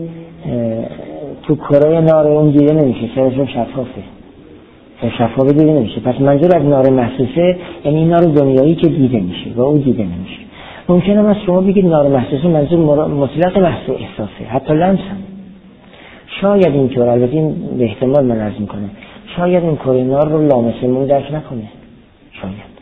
تو کره نار اون دیده نمیشه، چرا شفافه، شفافه دیده نمیشه. پس منظور از نار محسوسه یعنی نار دنیایی که دیده میشه و اون دیده نمیشه. ممکنه از شما بگید نار محسوسه منظور مطلق محسوس احساسه، حتی لمس هم. شاید اینطور، البته این به احتمال من عرض میکنم، شاید این کره نار رو لامسمون درک نکنه، شاید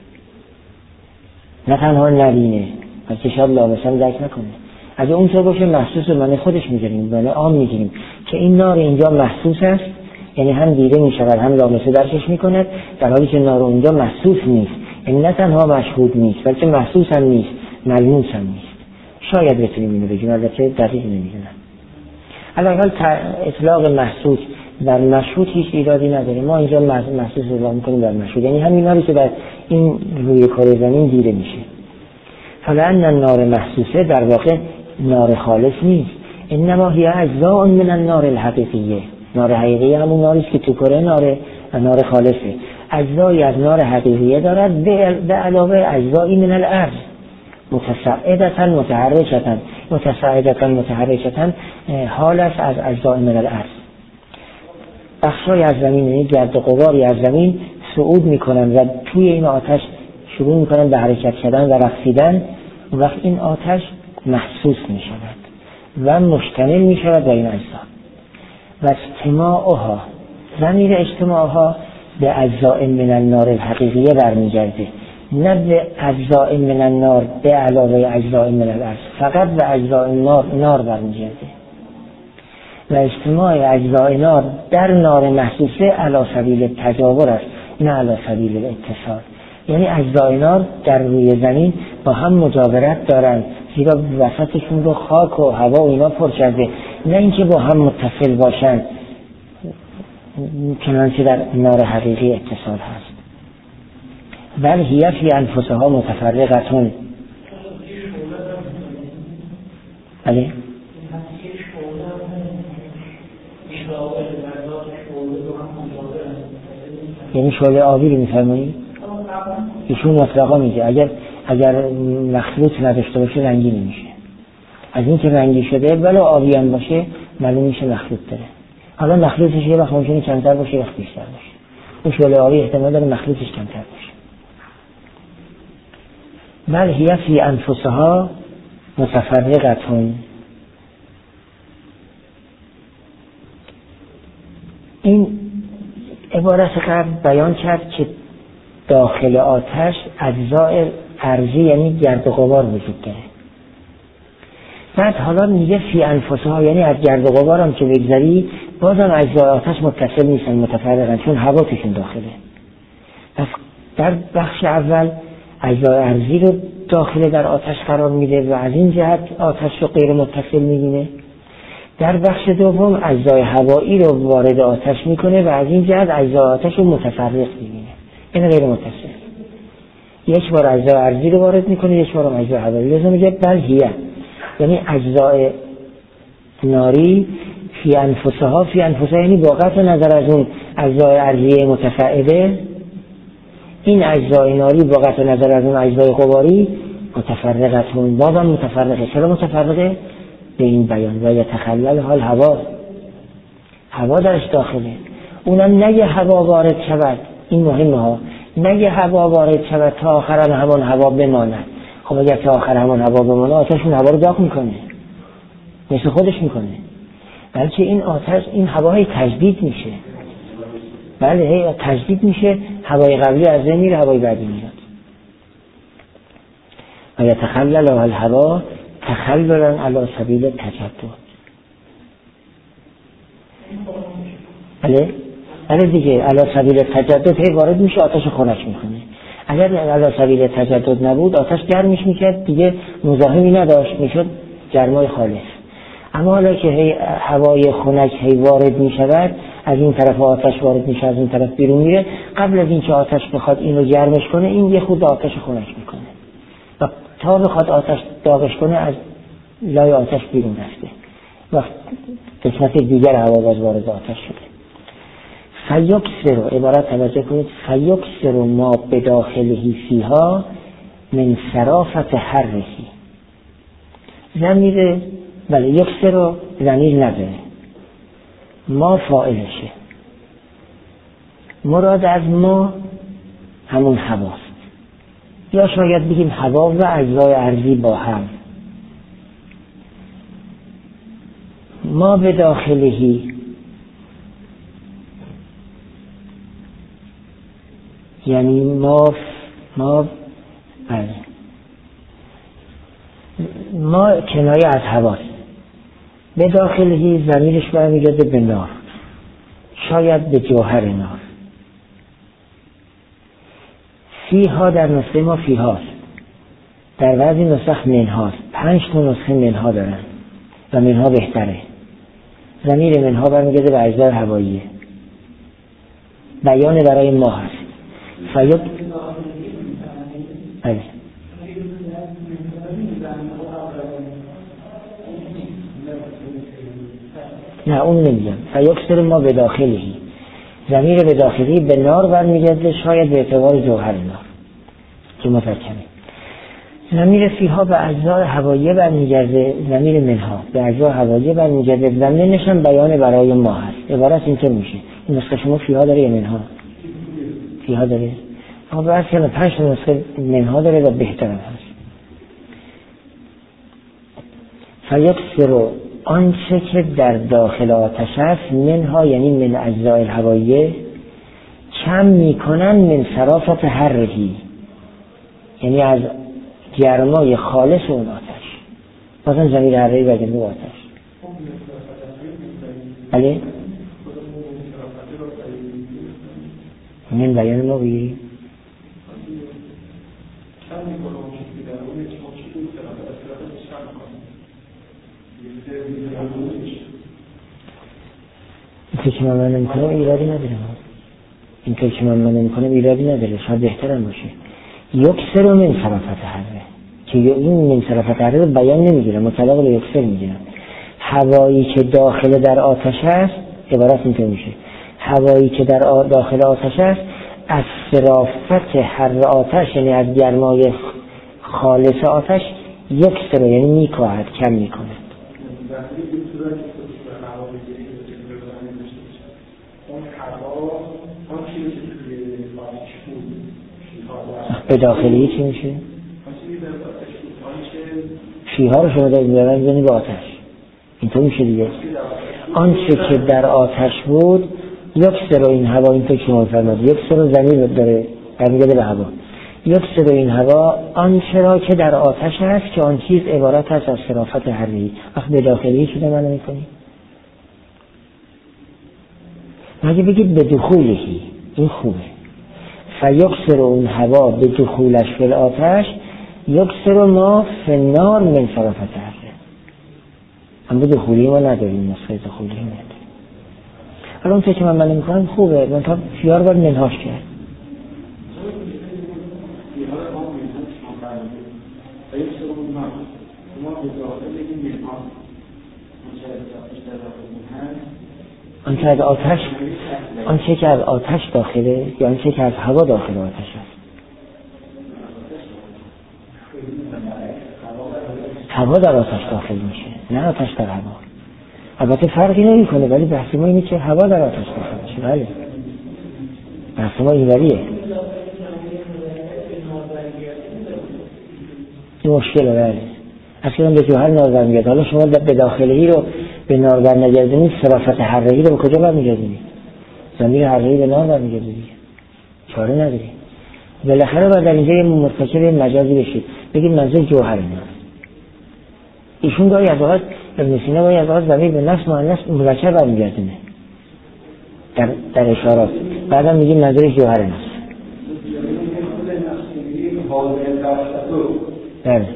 نه تنها نبینه، بلکه شاید لامسم درک نکنه. اگه اونطور باشه محسوس رو معنی خودش میگیریم، معنی عام میگیریم که این نار اینجا محسوس است، یعنی هم دیده میشود هم لامسه درکش میکند، در حالی که نار اونجا محسوس نیست، یعنی نه تنها مشهود نیست بلکه محسوس هم نیست، ملموس هم نیست. شاید بتونیم اینو بگیم، البته دقیق نمیدونم. علاوه اطلاق محسوس در مشهود هیچ ایرادی نداره. ما اینجا محسوس اطلاق میکنیم در مشهود، یعنی همین ناری که در این روی کره زمین دیده میشه. فلأن النار محسوسه در واقع نار خالص نیست، انما هی اجزاء من النار الحقیقیه. نار حقیقی همون ناری است که تو کره نار نار خالصه، اجزایی از نار حقیقیه دارد به علاوه اجزایی من الارض متصاعدتا متحرکتا متصاعدتا متحرکتا حال است از اجزاء من الارض. بخشای از زمین، یعنی گرد و غباری از زمین صعود میکنن و توی این آتش شروع میکنن به حرکت شدن و رقصیدن. اون وقت این آتش محسوس میشود و مشتمل میشود بر این اجزا و اجتماعها، ضمیر اجتماعها به اجزاء من النار الحقیقیه برمیگرده، نه به اجزاء من النار به علاوه اجزاء من الارض، فقط به اجزاء نار نار برمیگرده. و اجتماع اجزاء نار در نار محسوسه علی سبیل تجاور است، نه علی سبیل الاتصال. یعنی اجزای نار در روی زمین با هم مجاورت دارن، زیرا وسطشون رو خاک و هوا و اینا پر کرده، نه اینکه با هم متصل باشن چنانچه در نار حقیقی اتصال هست. بل هی فی انفسها متفرقتون. بله یعنی شعله آبی رو میفرمایید؟ ایشون مطلقا میگه اگر اگر مخلوط نداشته باشه رنگی نمیشه. از این که رنگی شده ولی آبی هم باشه معلوم میشه مخلوط داره. حالا مخلوطش یه وقت ممکنه کمتر باشه، وقت بیشتر باشه. اون شعله آبی احتمال داره مخلوطش کمتر باشه. بل هی فی انفسها متفرقتون. این عبارت قبل بیان کرد که داخل آتش اجزای ارضی یعنی گرد و غبار وجود داره. بعد حالا میگه فی انفسها، یعنی از گرد و غبار هم که بگذری بازم اجزای آتش متصل نیستن، متفرقن، چون هوا توشون داخله. پس در بخش اول اجزای ارضی رو داخله در آتش قرار میده و از این جهت آتش رو غیر متصل میبینه. در بخش دوم اجزای هوایی رو وارد آتش میکنه و از این جهت اجزای آتش رو متفرق میبینه، این غیر متصل. یک بار اجزای ارضی رو وارد میکنه، یک بار اجزای هوایی. لازم میگه بل هیه، یعنی اجزای ناری فی انفسها، فی انفسها یعنی با قطع نظر از اون اجزای ارضی متفاعله، این اجزای ناری با قطع نظر از اون اجزای غباری متفرقتون، بازم متفرقه. چرا متفرقه؟ به این بیان و یتخلل حال هوا، هوا درش داخله. اونم نگه هوا وارد شود، این مهمه ها، نگه هوا وارد شود تا آخران همان هوا بماند. خب اگر تا آخر همان هوا بماند آتش اون هوا رو داغ میکنه، مثل خودش میکنه. بلکه این آتش، این هوای تجدید میشه، بله هی تجدید میشه، هوای قبلی از بین میره، هوای بعدی میاد. و یتخلل الهوا تخللا علی سبیل تجدد. بله بله دیگه علی سبیل تجدد هی وارد میشه، آتش خنک میکنه. اگر علی سبیل تجدد نبود آتش گرمش میکرد، دیگه مزاحمی نداشت، میشد گرمای خالص. اما حالا که هی هوای خنک هی وارد میشود، از این طرف آتش وارد میشه، از این طرف بیرون میره، قبل از اینکه آتش بخواد اینو گرمش کنه این یه خود آتش خنک میکنه و تا بخواد آتش داغش کنه از لای آتش بیرون رفته و قسمت دیگر هوا باز وارد آتش شده. فیکسر رو عبارت توجه کنید، فیکسر ما بداخلهی فیها من صرافت حرهی. ضمیر بله یکسر رو ضمیر نداره، ما فاعلشه، مراد از ما همون هواست، یا شاید بگیم هوا و اجزای ارضی با هم. ما به داخلهی یعنی ما ما بله ما کنایه از هواست. به داخلهی ضمیرش برمیگرده به نار، شاید به جوهر نار. فیها در نسخه ما فیهاست، در بعضی نسخ منهاست. پنج تا نسخه منها دارن و منها بهتره. ضمیر منها برمیگرده به اجزای هواییه، بیان برای ما هست. فیب بله نه اون نمیگم. فیکسر ما به داخلی، ضمیر به داخلی به نار برمیگرده، شاید به اعتبار جوهر نار که مترکمه. ضمیر فیها به اجزای هواییه برمیگرده، ضمیر منها به اجزای هواییه برمیگرده. ضمنش هم بیان برای ما هست. عبارت اینطور میشه. این نسخه شما فیها داره یا منها؟ فیها داره. اما باید که پنج نسخه منها داره و بهتر هست. فیکسر آنچه که در داخل آتش است، منها یعنی من اجزای الهواییه، کم میکنن من صرافت حرهی، یعنی از گرمای خالص اون آتش. بازم ضمیر حرهی برگرده به آتش. بله من بیان ما بگیریم. این که من من نمیکنم ایرادی نداره، این که من من نمیکنم ایرادی نداره، شاید بهترم باشه. یکسر رو من صرافت حره که این من صرافت حره رو بیان نمیگیرم، مطلق رو یکسر میگیرم. هوایی که داخل در آتش است، عبارت اینطور میشه، هوایی که در داخل آتش است از صرافت حر آتش، یعنی از گرمای خالص آتش، یکسر رو یعنی میکاهد، کم میکنه. به داخلی چی میشه؟ فیها رو شما دارید میبرن بزنی به آتش، اینطور میشه دیگه. آنچه که در آتش بود، یک سر این هوا، اینطور که شما فرماد یک سر ضمیر داره برمیگرده به هوا، یکسر این هوا آنچه را که در آتش است که آن چیز عبارت است از صرافت حره‌ای. وقت به داخلی شده منو میکنی مگه بگید به دخولهی، این خوبه. فیکسر اون هوا به دخولش فی الآتش یکسر ما فی النار من صرافت حره‌ای. اما دخولی ما نداریم، نسخه دخولی نداریم. حالا اون که من منو میکنم خوبه، من تا خیار باید منهاش کرد. آنچه از آتش آنچه که از آتش داخله یا آنچه که از هوا داخل آتش است. هوا در آتش داخل میشه، نه آتش در هوا. البته فرقی نمی کنه، ولی بحث ما اینه که هوا در آتش داخل میشه. بله بحث ما اینوریه. این مشکله. بله اصلا به جوهر نار برمیگرد. حالا شما به داخلی رو به نار برنگردونید، صرافت حره‌ای رو به کجا برمیگردونید؟ ضمیر حره‌ای به نار برمیگردونید، چاره نداری. بالاخره باید در اینجا یه مرتکب مجازی بشید، بگید منظور جوهر نار. ایشون گاهی از اوقات ابن سینا گاهی از اوقات ضمیر به نفس مؤنث مذکر برمیگردونه در در اشارات، بعدم میگیم منظورش جوهر نار. بله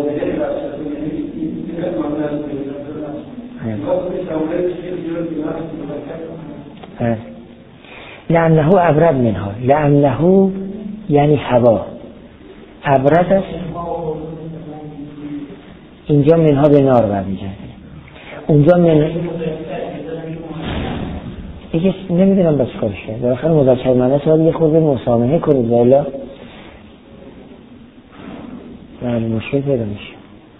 لأنه ابرد منها، لأنه یعنی هوا ابرد است. اینجا منها به نار برمیگرده، اونجا من دیگه نمیدونم بس کارش کرد. در آخر مذکر مؤنث باید یه خورده مسامحه کنید والا ولی مشکل پیدا میشه.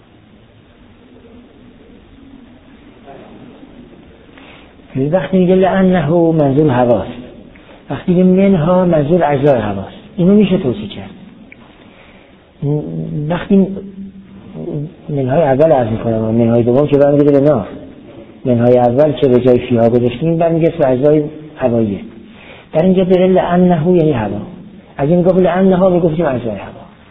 وقتی میگه لأنه منظور هواست، وقتی میگه منها منظور اجزای هواست، اینو میشه توصیح کرد. وقتی منهای اول عرض میکنم و منهای دوم که برمیگرده به نار، منهای اول که به جای فیها گذاشتیم برمیگرده به اجزای هواییه. در اینجا داره لأنه یعنی هوا. اگه میگفت لأنها میگفتیم اجزای هوا.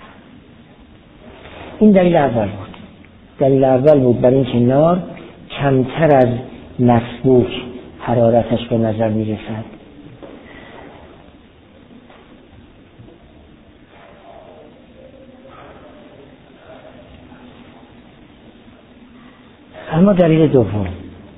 این دلیل اول بود. دلیل اول بود برای اینکه نار کمتر از مسبوک حرارتش به نظر میرسد. اما دلیل دوم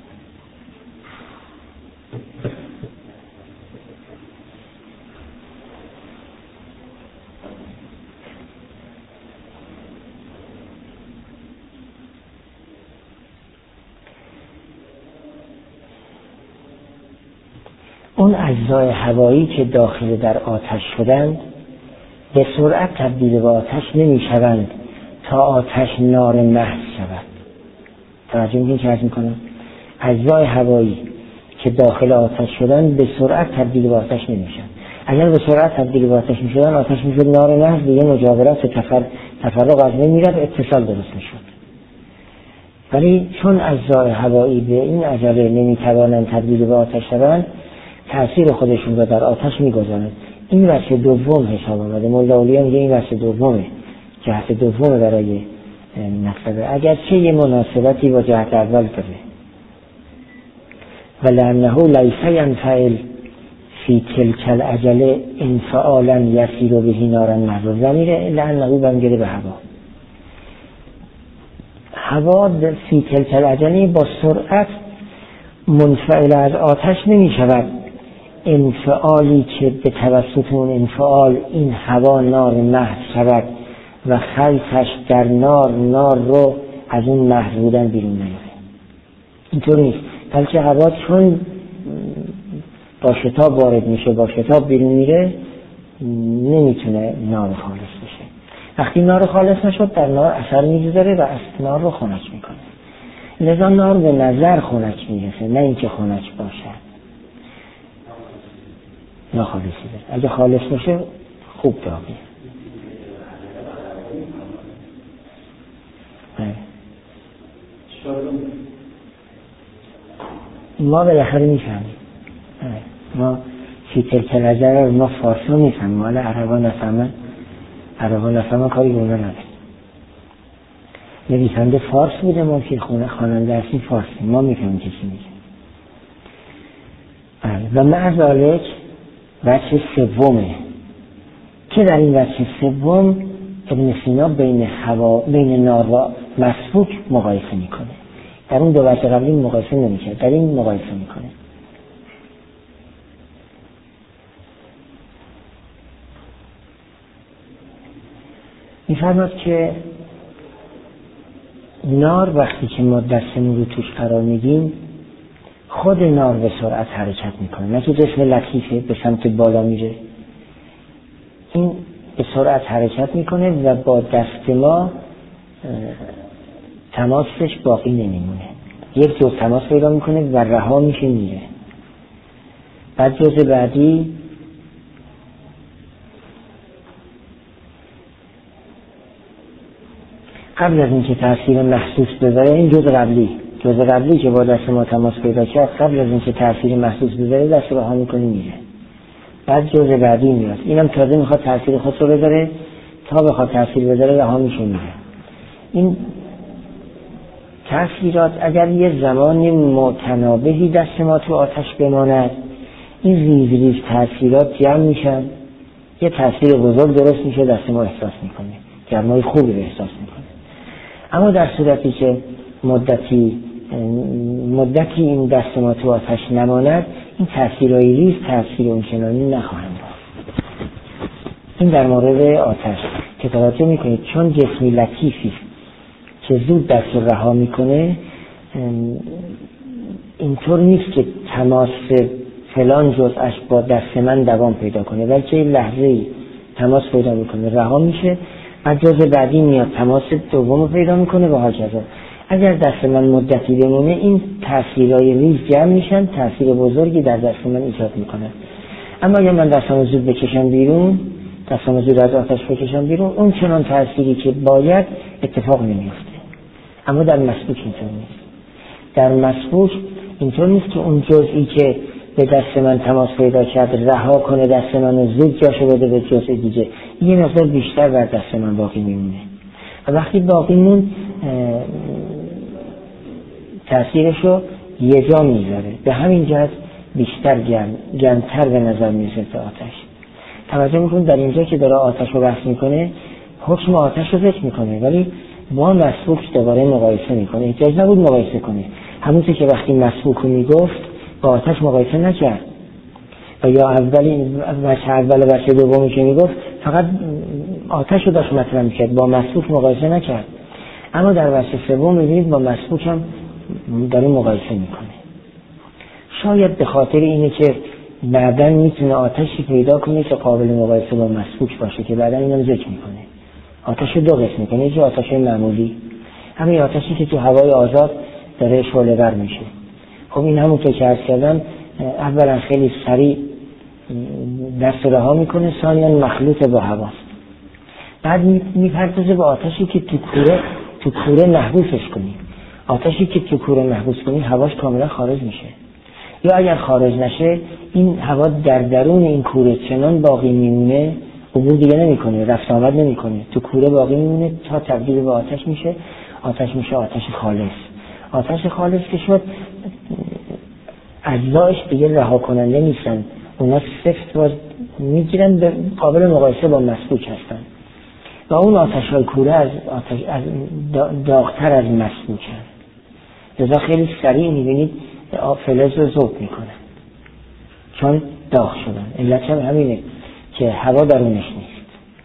اون اجزای هوایی که داخل در آتش شدند به سرعت تبدیل به آتش نمی شوند تا آتش نار محض شود. توجه میکنید چه عرض میکنم؟ اجزای هوایی که داخل آتش شدند به سرعت تبدیل به آتش نمی شوند. اگر به سرعت تبدیل به آتش می شدند آتش می شد نار محض، دیگه مجاورت تفر... تفرق از نمی رفت، اتصال درست می شد. ولی چون اجزای هوایی به این عجله نمی توانند تبدیل به آتش شوند، تأثیر خودشون رو در آتش میگذارند. این وجه دوم حساب آمده. مولا اولیاء میگه این وجه دومه، جهت دومه برای نسبه، اگرچه یه مناسبتی با جهت اول داره. ولأنه لیس ینفعل فی تلک العجله انفعالا یسیر به نارا محض. ضمیر لأنه برمیگرده به هوا. هوا فی تلک العجله با سرعت منفعل از آتش نمی شود. انفعالی که به توسط اون انفعال این هوا نار محض شود و خلطش در نار نار رو از اون محض بودن بیرون نیاره. اینطور نیست، بلکه هوا چون با شتاب وارد میشه با شتاب بیرون میره نمیتونه نار خالص بشه. وقتی نار خالص نشد در نار اثر میگذاره و اصل نار رو خنک میکنه. لذا نار به نظر خنک میرسه، نه اینکه خنک باشه. ناخالصی داره. اگه خالص باشه خوب داغیه. ما بالاخره میفهمیم. ما فی تلک العجله رو ما فارسی میفهمیم، حالا عربا نفهمن عربا نفهمن کاری به اونا نداره. نویسنده فارس بوده، ما که خواننده هستیم فارسی، ما میفهمیم که چی میگه. و مع ذالک وجه سومه که در این وجه سوم ابن سینا بین هوا بین نار و مسفوک مقایسه میکنه. در اون دو وجه قبلی مقایسه نمیکنه، در این مقایسه میکنه. میفرماد که نار وقتی که ما دستمون رو توش قرار میدیم خود نار به سرعت حرکت میکنه، نه که جسم لطیفه به سمت بالا میره، این به سرعت حرکت میکنه و با دست ما تماسش باقی نمیمونه، یک جز تماس پیدا میکنه و رها میشه میره. بعد جز بعدی قبل از اینکه تاثیر محسوس بذاره، این جز قبلی جز قبلی که با دست ما تماس پیدا کرد، قبل از اینکه تاثیر محسوس بذاره دست رها میکنه میره. بعد جز بعدی میاد، اینم تازه میخواد تاثیر خود رو بذاره، تا بخواد تاثیر بذاره رها میشه میره. این تاثیرات اگر یه زمان متنابهی دست ما تو آتش بماند، این ریز ریز تاثیرات جمع میشن، یه تاثیر بزرگ درست میشه، دست ما احساس میکنه، گرمای خوبی رو احساس میکنه. اما در صورتی که مدتی مدتی این دست ما تو آتش نماند، این تاثیرهای ریز تاثیر اونچنانی نخواهند داشت. این در مورد آتش که توجه میکنید چون جسمی لطیفی که زود دست رو رها میکنه، اینطور نیست که تماس فلان جزءش با دست من دوام پیدا کنه، بلکه این لحظه‌ای تماس پیدا میکنه رها میشه، بعد جزء بعدی میاد تماس دوم رو پیدا میکنه و هاکذا. اگر دست من مدتی بمونه این تاثیرهای ریز جمع میشن، تاثیر بزرگی در دست من ایجاد میکنه. اما اگر من دستم زود بکشم بیرون، دستم زود از آتش بکشم بیرون، اون چنان تأثیری که باید اتفاق نمیفته. اما در مسبوک اینطور نیست. در مسبوک اینطور نیست که اون جزئی که به دست من تماس پیدا کرد رها کنه دست من زود جاشو بده به جزء دیگه، یه مقدار بیشتر بر دست من باقی میمونه و وقتی باقی مون تأثیرشو یه جا میذاره، به همین جهت بیشتر گرم گرمتر به نظر میرسه آتش. توجه میکنید در اینجا که داره آتش رو بحث میکنه، حکم آتش رو ذکر میکنه ولی با مسبوک دوباره مقایسه میکنه. احتیاج نبود مقایسه کنه، همونطور که وقتی مسبوک رو میگفت با آتش مقایسه نکرد و یا اولی بچه اول و بچه دومی که میگفت فقط آتش رو داشت مطرح میکرد، با مسبوک مقایسه نکرد. اما در بچه سوم میبینید با مسبوک هم داره مقایسه میکنه. شاید به خاطر اینه که بعداً میتونه آتشی پیدا کنه که قابل مقایسه با مسبوک باشه که بعداً اینم ذکر میکنه. آتش رو دو قسم میکنه، یکی آتش معمولی، همین آتشی که تو هوای آزاد داره شعله ور میشه. خب این همونطور که عرض کردم اولا خیلی سریع دست رها میکنه، ثانیاً مخلوط با هواست. بعد میپردازه به آتشی که تو کوره تو کوره محبوسش کنی. آتشی که تو کوره محبوس کنی هواش کاملا خارج میشه، یا اگر خارج نشه این هوا در درون این کوره چنان باقی میمونه، عبور دیگه نمیکنه، رفت آمد نمیکنه، تو کوره باقی میمونه تا تبدیل به آتش میشه. آتش میشه آتش خالص. آتش خالص که شد اجزایش دیگه رها کننده نیستن، اونا سفت باز میگیرن، به قابل مقایسه با مسبوک هستن و اون آتش های کوره از آتش از داغتر از مسبوک هست. لذا خیلی سریع میبینید فلز رو ذوب میکنن چون داغ شدن. علت هم همینه که هوا درونش نیست.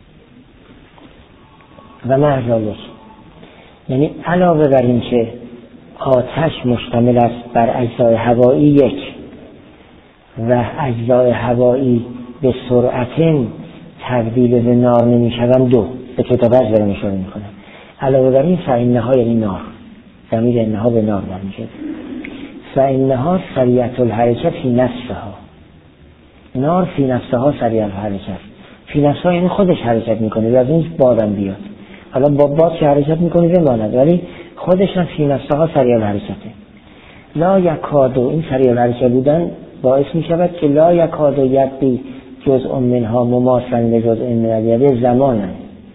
و محضالش یعنی علاوه بر این که آتش مشتمل است بر اجزای هوایی یک و اجزای هوایی به سرعت تبدیل به نار نمیشوند دو، به کتاب از دارم اشاره میکنم. علاوه بر این فإنها یعنی نار، ضمیر انها به نار برمیگرده. فإنها سریعة الحرکت فی نفسها، نار فی نفسها سریع الحرکت. فی نفسها یعنی خودش حرکت میکنه و از این بادم بیاد. حالا با باد که حرکت میکنه بماند ولی خودش هم فی نفسها سریع الحرکته. لا یکادو، این سریع الحرکت بودن باعث میشود که لا یکادو یبقی جزء منها مماثلا لجزء من الیده زمانا،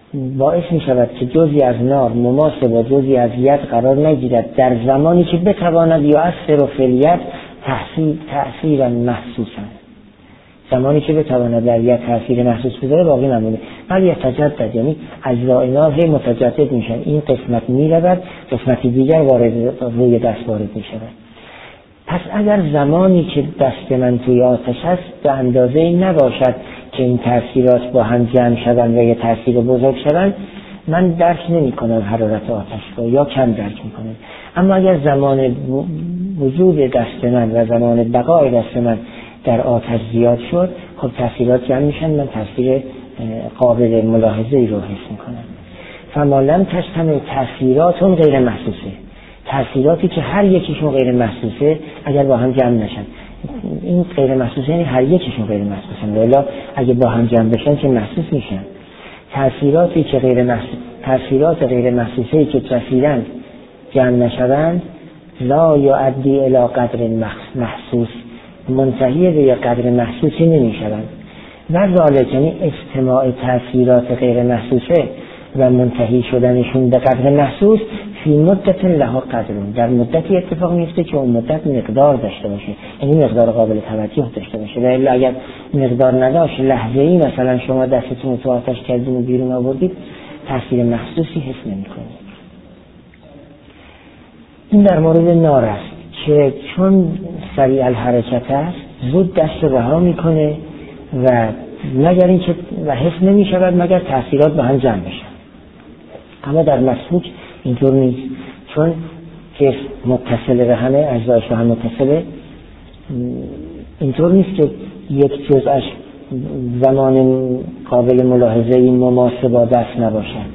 باعث می شود که جزئی از نار مماس با جزئی از ید قرار نگیرد در زمانی که بتواند یؤثر فی الید تأثیر تأثیرا محسوسا، زمانی که بتواند در ید تأثیر محسوس بذاره باقی نمونه. ولی یتجدد، یعنی اجزای نار هی متجدد میشن، این قسمت میرود قسمتی دیگر وارد روی دست وارد میشود. پس اگر زمانی که دست من توی آتش است به اندازه نباشد که این تأثیرات با هم جمع شدن و یه تأثیر بزرگ شدن، من درک نمی کنم حرارت آتش رو یا کم درک می کنم. اما اگر زمان وجود دست من و زمان بقای دست من در آتش زیاد شد، خب تأثیرات جمع میشن، من تأثیر قابل ملاحظه ای رو حس می کنم. فما لم تجتمع تأثیرات غیر محسوسه، تأثیراتی که هر یکیشون غیر محسوسه اگر با هم جمع نشن، این غیر محسوسه یعنی هر یکیشون غیر محسوسن، ولی اگه با هم جمع بشن که محسوس میشن. تأثیراتی که غیر محسوس، تأثیرات غیر محسوسه‌ای که کثیرن جمع نشوند، لا یؤدی الی قدر محسوس، منتهی به یک قدر محسوسی نمیشوند. و ذالک، یعنی اجتماع تأثیرات غیر محسوسه و منتهی شدنشون به قدر محسوس، فی مدت لها قدرون، در مدتی اتفاق میفته که اون مدت مقدار داشته باشه، یعنی مقدار قابل توجه داشته باشه. و الا اگر مقدار نداشت، لحظه ای مثلا شما دستتون تو آتش کردین و بیرون آوردید، تاثیر محسوسی حس نمی‌کنید. این در مورد نار است که چون سریع الحرکت است زود دست رها میکنه و مگر اینکه و حس نمی‌شود مگر تاثیرات با هم جمع بشن. اما در مسلوک اینطور نیست، چون جسم متصل به همه اجزایش با هم متصله، اینطور نیست که یک جزءش زمان قابل ملاحظه‌ای مماس با دست نباشد،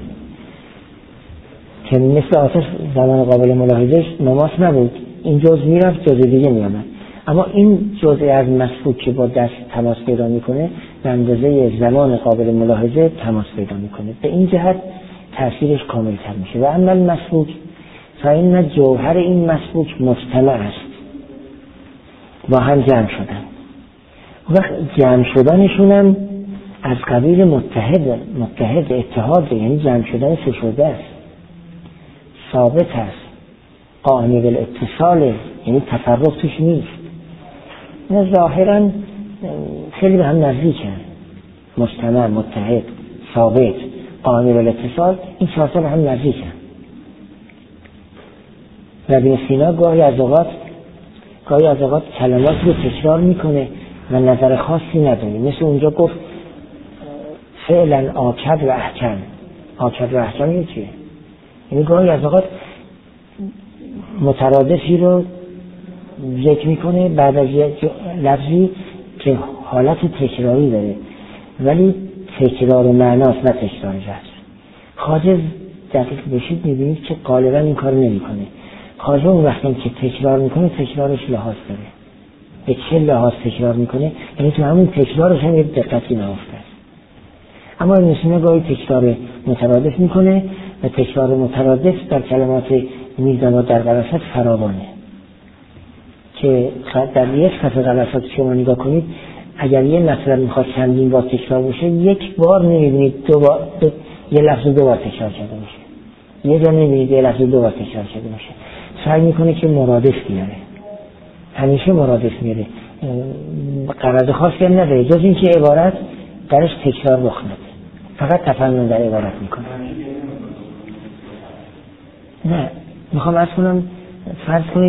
که مثل آتش زمان قابل ملاحظه‌اش مماس نبود، این جزء میرفت جزء دیگه میامد. اما این جزء از مسلوک که با دست تماس پیدا میکنه به اندازه زمان قابل ملاحظه تماس پیدا میکنه، به این جهت تأثیرش کاملتر میشه. و اما مسلوک فإن جوهر این مسلوک مجتمع است، با هم جمع شدن و جمع شدنشونم از قبیل متحد متحد اتحاد، یعنی جمع شدن فشرده است، ثابت است، قائم بالاتصال، یعنی تفرق توش نیست. نه ظاهرا خیلی به هم نزدیکن، مجتمع، متحد، ثابت، قائم بالاتصال، این چهار تا به هم نزدیکن. و ابن سینا گاهی از اوقات گاهی از اوقات کلمات رو تکرار میکنه و نظر خاصی نداره، مثل اونجا گفت فعلا آکد و احکم. آکد و احکم یه چیه؟ یعنی گاهی از اوقات مترادفی رو ذکر میکنه بعد از یک لفظی که حالت تکراری داره ولی تکرار معناست نه تکرار جزم. خواجه دقیق بشید میبینید که غالبا این کار نمیکنه. خواجه اون وقتی که تکرار میکنه تکرارش لحاظ داره. به چه لحاظ تکرار میکنه؟ یعنی تو همون تکرارش هم یه دقتی نهفته است. اما ابن سینا گاهی تکرار مترادف میکنه و تکرار مترادف در کلمات میزان و در غلصات فراوانه، که در یک صفحه غلصات شما نگاه کنید اگر یه مطلب میخواد چندین بار تکرار بشه یک بار نمیبینید دو بار دو... یه لفظ دو بار تکرار شده باشه، یه جا نمیبینید یه لفظ دو بار تکرار شده باشه. سعی میکنه که مرادف بیاره، همیشه مرادف میاره، غرض خاصی هم نداره جز این که عبارت درش تکرار رخ نده، فقط تفنن در عبارت میکنه. نه میخوام عرض کنم فرض کنید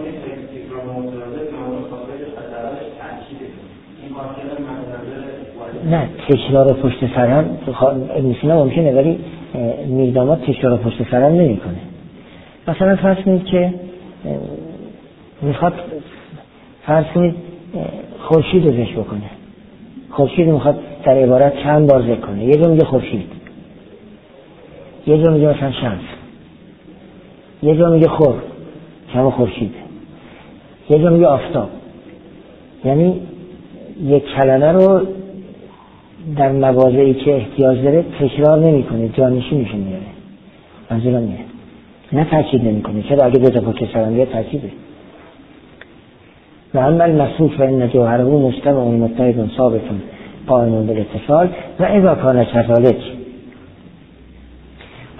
نه تکرار پشت سر هم ابن سینا ممکنه ولی میرداماد تکرار پشت سر هم نمی کنه. مثلا فرض کنید که میخواد فرض کنید خورشید رو ذکر بکنه، خورشید میخواد در عبارت چند بار ذکر کنه، یه جا میگه خورشید، یه جا میگه مثلا شمس، یه جا میگه خور شما خورشید، یه جا میگه آفتاب. یعنی یک کلمه رو در مواضعی که احتیاج داره تکرار نمی کنه، جانشینش میاره. منظورم میاد نه تاکید نمی کنه، چرا اگه دو تا پشت سرم بیاد تاکیده. و اما المسلوک فإن جوهره مجتمع متحد ثابت قائم بالاتصال و اذا کان كذلك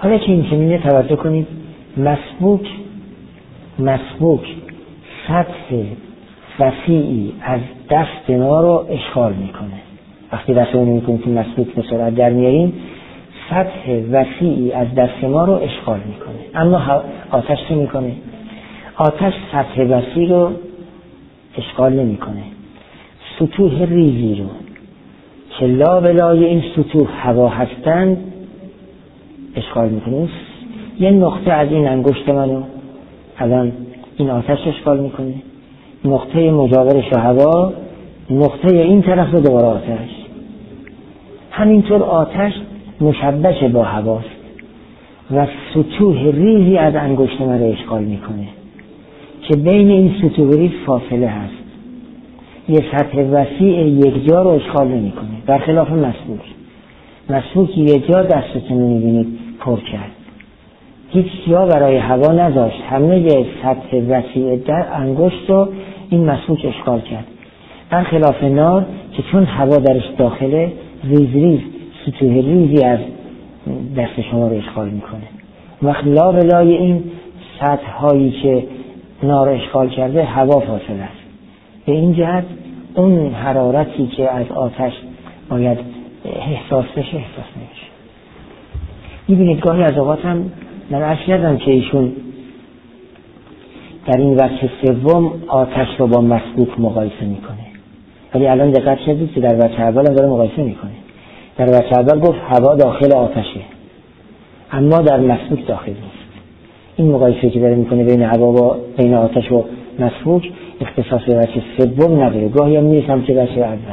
حالا که این چنینه توجه کنید، مسبوک مسبوک سطح وسیعی از دست ما رو اشغال میکنه. وقتی دست رو میکنیم که مسبوک به سرعت در میاریم، سطح وسیعی از دست ما رو اشغال میکنه. اما آتش چه میکنه؟ آتش سطح وسیع رو اشغال نمیکنه، سطوح ریزی رو که لابلای این سطوح هوا هستند اشغال میکنه. یه نقطه از این انگشت منو الان این آتش اشغال میکنه، نقطه مجاورش رو هوا، نقطه این طرف رو دوباره آتش. همینطور آتش مشبش با هواست و سطوح ریزی از انگشت من رو اشغال میکنه که بین این سطوح ریز فاصله هست. یه سطح وسیع یک جا رو اشغال نمیکنه، برخلاف مسبوک. مسبوک یه جا دستتون رو میبینید پر کرد، هیچ جا برای هوا نذاشت، همه یه سطح وسیع در انگشت رو این مسبوک اشغال کرد. برخلاف نار که چون هوا درش داخله، ریز ریز سطوح ریزی از دست شما رو اشغال میکنه. وقت لا بلای این سطح هایی که نار اشغال کرده هوا فاصله است. به این جهت اون حرارتی که از آتش باید احساس بشه احساس نمیشه. میبینید گاهی از اوقات هم من عرض کردم که ایشون در این وجه سوم آتش رو با مسبوک مقایسه میکنه، ولی الان دقت کردید که در وجه اول هم داره مقایسه میکنه. در وجه اول گفت هوا داخل آتشه، اما در مسبوک داخل نیست. این مقایسه که داره میکنه بین هوا و بین آتش و مسبوک اختصاص به وجه سوم نداره، گاهی هم میرسم که وجه اول.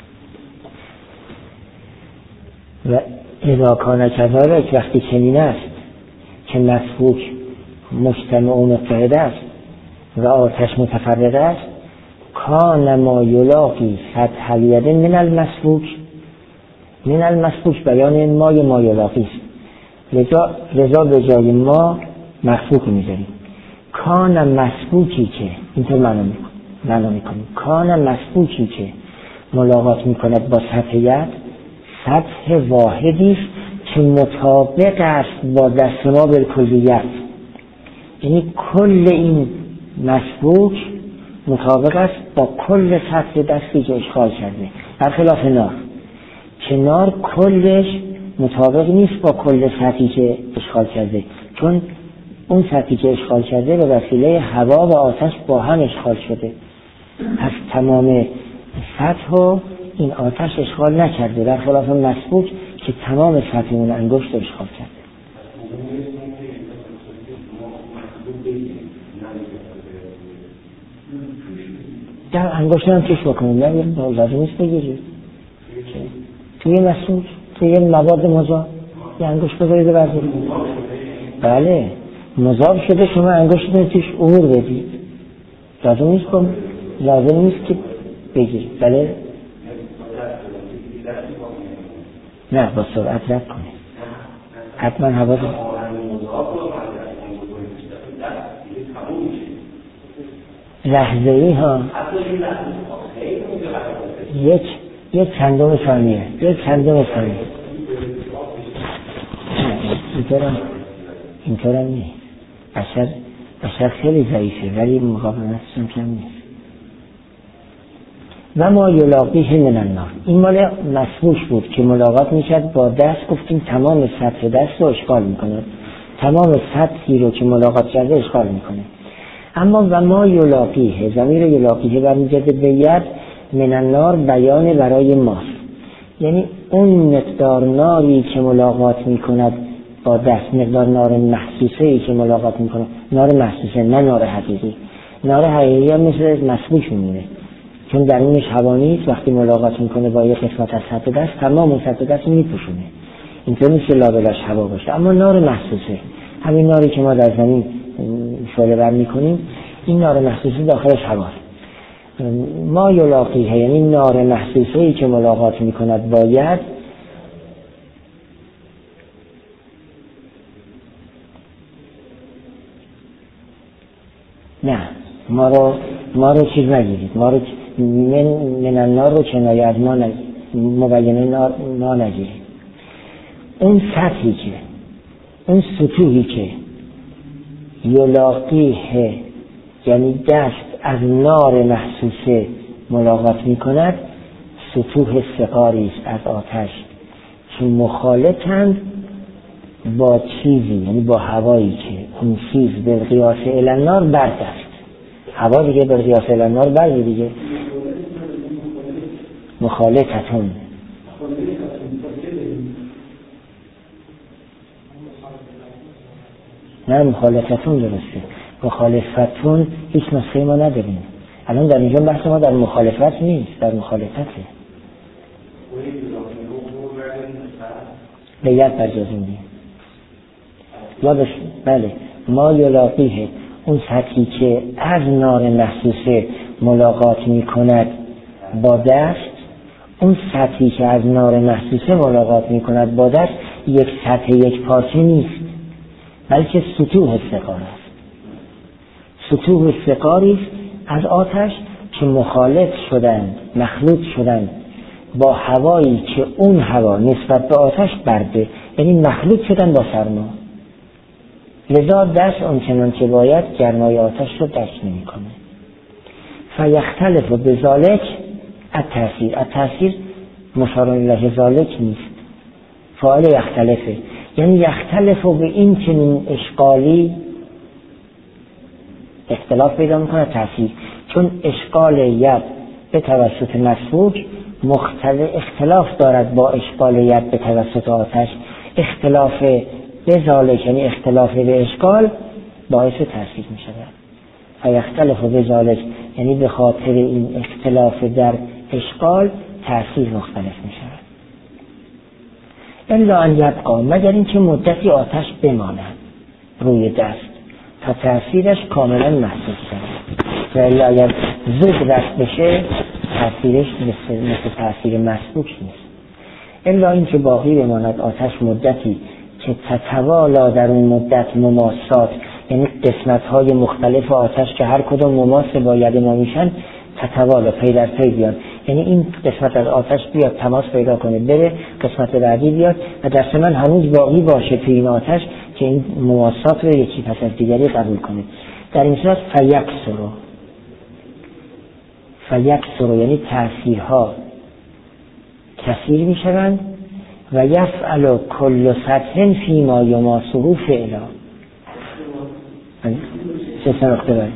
و اذا کان کذالک، وقتی چنین است که مسبوک مجتمع و متحد است و آتش متفرد است، کان ما یلاقی سطح الید من المسبوک. من المسبوک بیان مای ما یلاقی است، لذا به جای ما مسبوک میذاریم. کان مسبوکی که اینطور معنا میکنیم، کان مسبوکی که ملاقات میکند با سطح ید، سطح واحدی است که مطابق است با دست ما بالکلیت. یعنی کل این مسبوک مطابق است با کل سطح دستی که اشغال کرده، برخلاف نار که نار کلش مطابق نیست با کل سطحی که اشغال کرده، چون اون سطحی که اشغال کرده به وسیله هوا و آتش با هم اشغال شده. پس تمام سطح رو این آتش اشغال نکرده، برخلاف مسبوک که تمام سطح اون انگشت اشغال کرده. در انگشت هم توش بکنیم، نه لازم نیست بگیرید توی مسبوک، توی مواد مذاب یه انگشت بذارید و بردارید. بله مذاب شده، شما انگشتتون توش امور بدید، لازم نیست کن لازم نیست که بگیرید. بله نه با سرعت رد کنید، حتما هوا رو لحظه ای ها، یک یک چندم ثانیه یک چندم ثانیه اینطورم اینطورم نیست. بشر بشر خیلی ضعیفه ولی مقاومتش هم کم نیست. و ما یلاقیه من النار، این مال مسبوک بود که ملاقات میکرد با دست، گفتیم تمام سطح دست رو اشغال میکنه، تمام سطحی رو که ملاقات کرده اشغال میکنه. اما و ما یلاقیه، ضمیر یلاقیه برمیگرده به ید، من النار بیان برای ماست، یعنی اون مقدار ناری که ملاقات میکند با دست، مقدار نار محسوسه ای که ملاقات میکنه، نار محسوسه نه نار حقیقی. نار حقیقی هم مثل مسبوک میمونه چون درونش هوا نیست، وقتی ملاقات میکنه با یک قسمت از سطح دست تمام سطح دست میپوشونه، اینطور نیست که لابلاش هوا باشه. اما نار محسوسه، همین ناری که ما در زمین شعله بر میکنیم، این نار محسوسه داخلش هواست. ما یلاقیه یعنی نار محسوسه ای که ملاقات میکند با ید، نه ما رو ما رو چیز نگیرید، ما رو من من النار رو کنایه از ما نگیرید، مبینه نار ما نگیرید. اون سطحی که اون سطوحی که یلاقیه یعنی دست از نار محسوسه ملاقات می کند، سطوح سقاری است از آتش که مخالطند با چیزی، یعنی با هوایی که اون چیز به قیاس النار برد است. هوا دیگه به قیاس النار برد دیگه. مخالطتون نه مخالفتون درسته. مخالفتون هیچ نسخه ما نداریم. الان در اینجا بحث ما در مخالفت نیست، در مخالفته. به ید برجازیم یا بس بله ما یلاقیه، اون سطحی که از نار محسوسه ملاقات می کند با دست، اون سطحی که از نار محسوسه ملاقات می کند با دست یک سطح یک پارچه نیست، بلکه سطوح سقار است. سطوح سقاری از آتش که مخالط شدند، مخلوط شدند با هوایی که اون هوا نسبت به آتش برده، یعنی مخلوط شدن با سرما. لذا دست آنچنان که باید گرمای آتش رو درک نمی کنه. فیختلف و بذالک التأثیر. التأثیر مشار الیه ذالک نیست، فاعل یختلفه، یعنی یختلف و به این چنین اشغالی اختلاف پیدا میکنه تأثیر، چون اشغال ید به توسط مسبوک مختلف اختلاف دارد با اشغال ید به توسط آتش. اختلاف به ذالک یعنی اختلاف به اشغال باعث تأثیر می شود. فیختلف به ذالک یعنی به خاطر این اختلاف در اشغال تأثیر مختلف می شود. الا ان یبقا، مگر اینکه مدتی آتش بماند روی دست تا تأثیرش کاملا محسوس شود. و الا اگر زود رفت بشه تأثیرش مثل, مثل تأثیر مسبوک نیست. الا اینکه باقی بماند آتش مدتی که تتوالا در اون مدت مماسات، یعنی قسمت‌های مختلف آتش که هر کدوم مماس با ید ما میشن تتوالا پی در پی بیاد، یعنی این قسمت از آتش بیاد تماس پیدا کنه بره قسمت بعدی بیاد و دست من هنوز باقی باشه توی این آتش که این مماسات رو یکی پس از دیگری قبول کنه. در این صورت فیکسرو فیکسرو یعنی تأثیرها کثیر میشوند و یفعل کل سطح فیما یماسه فعلا. چه سنخته باید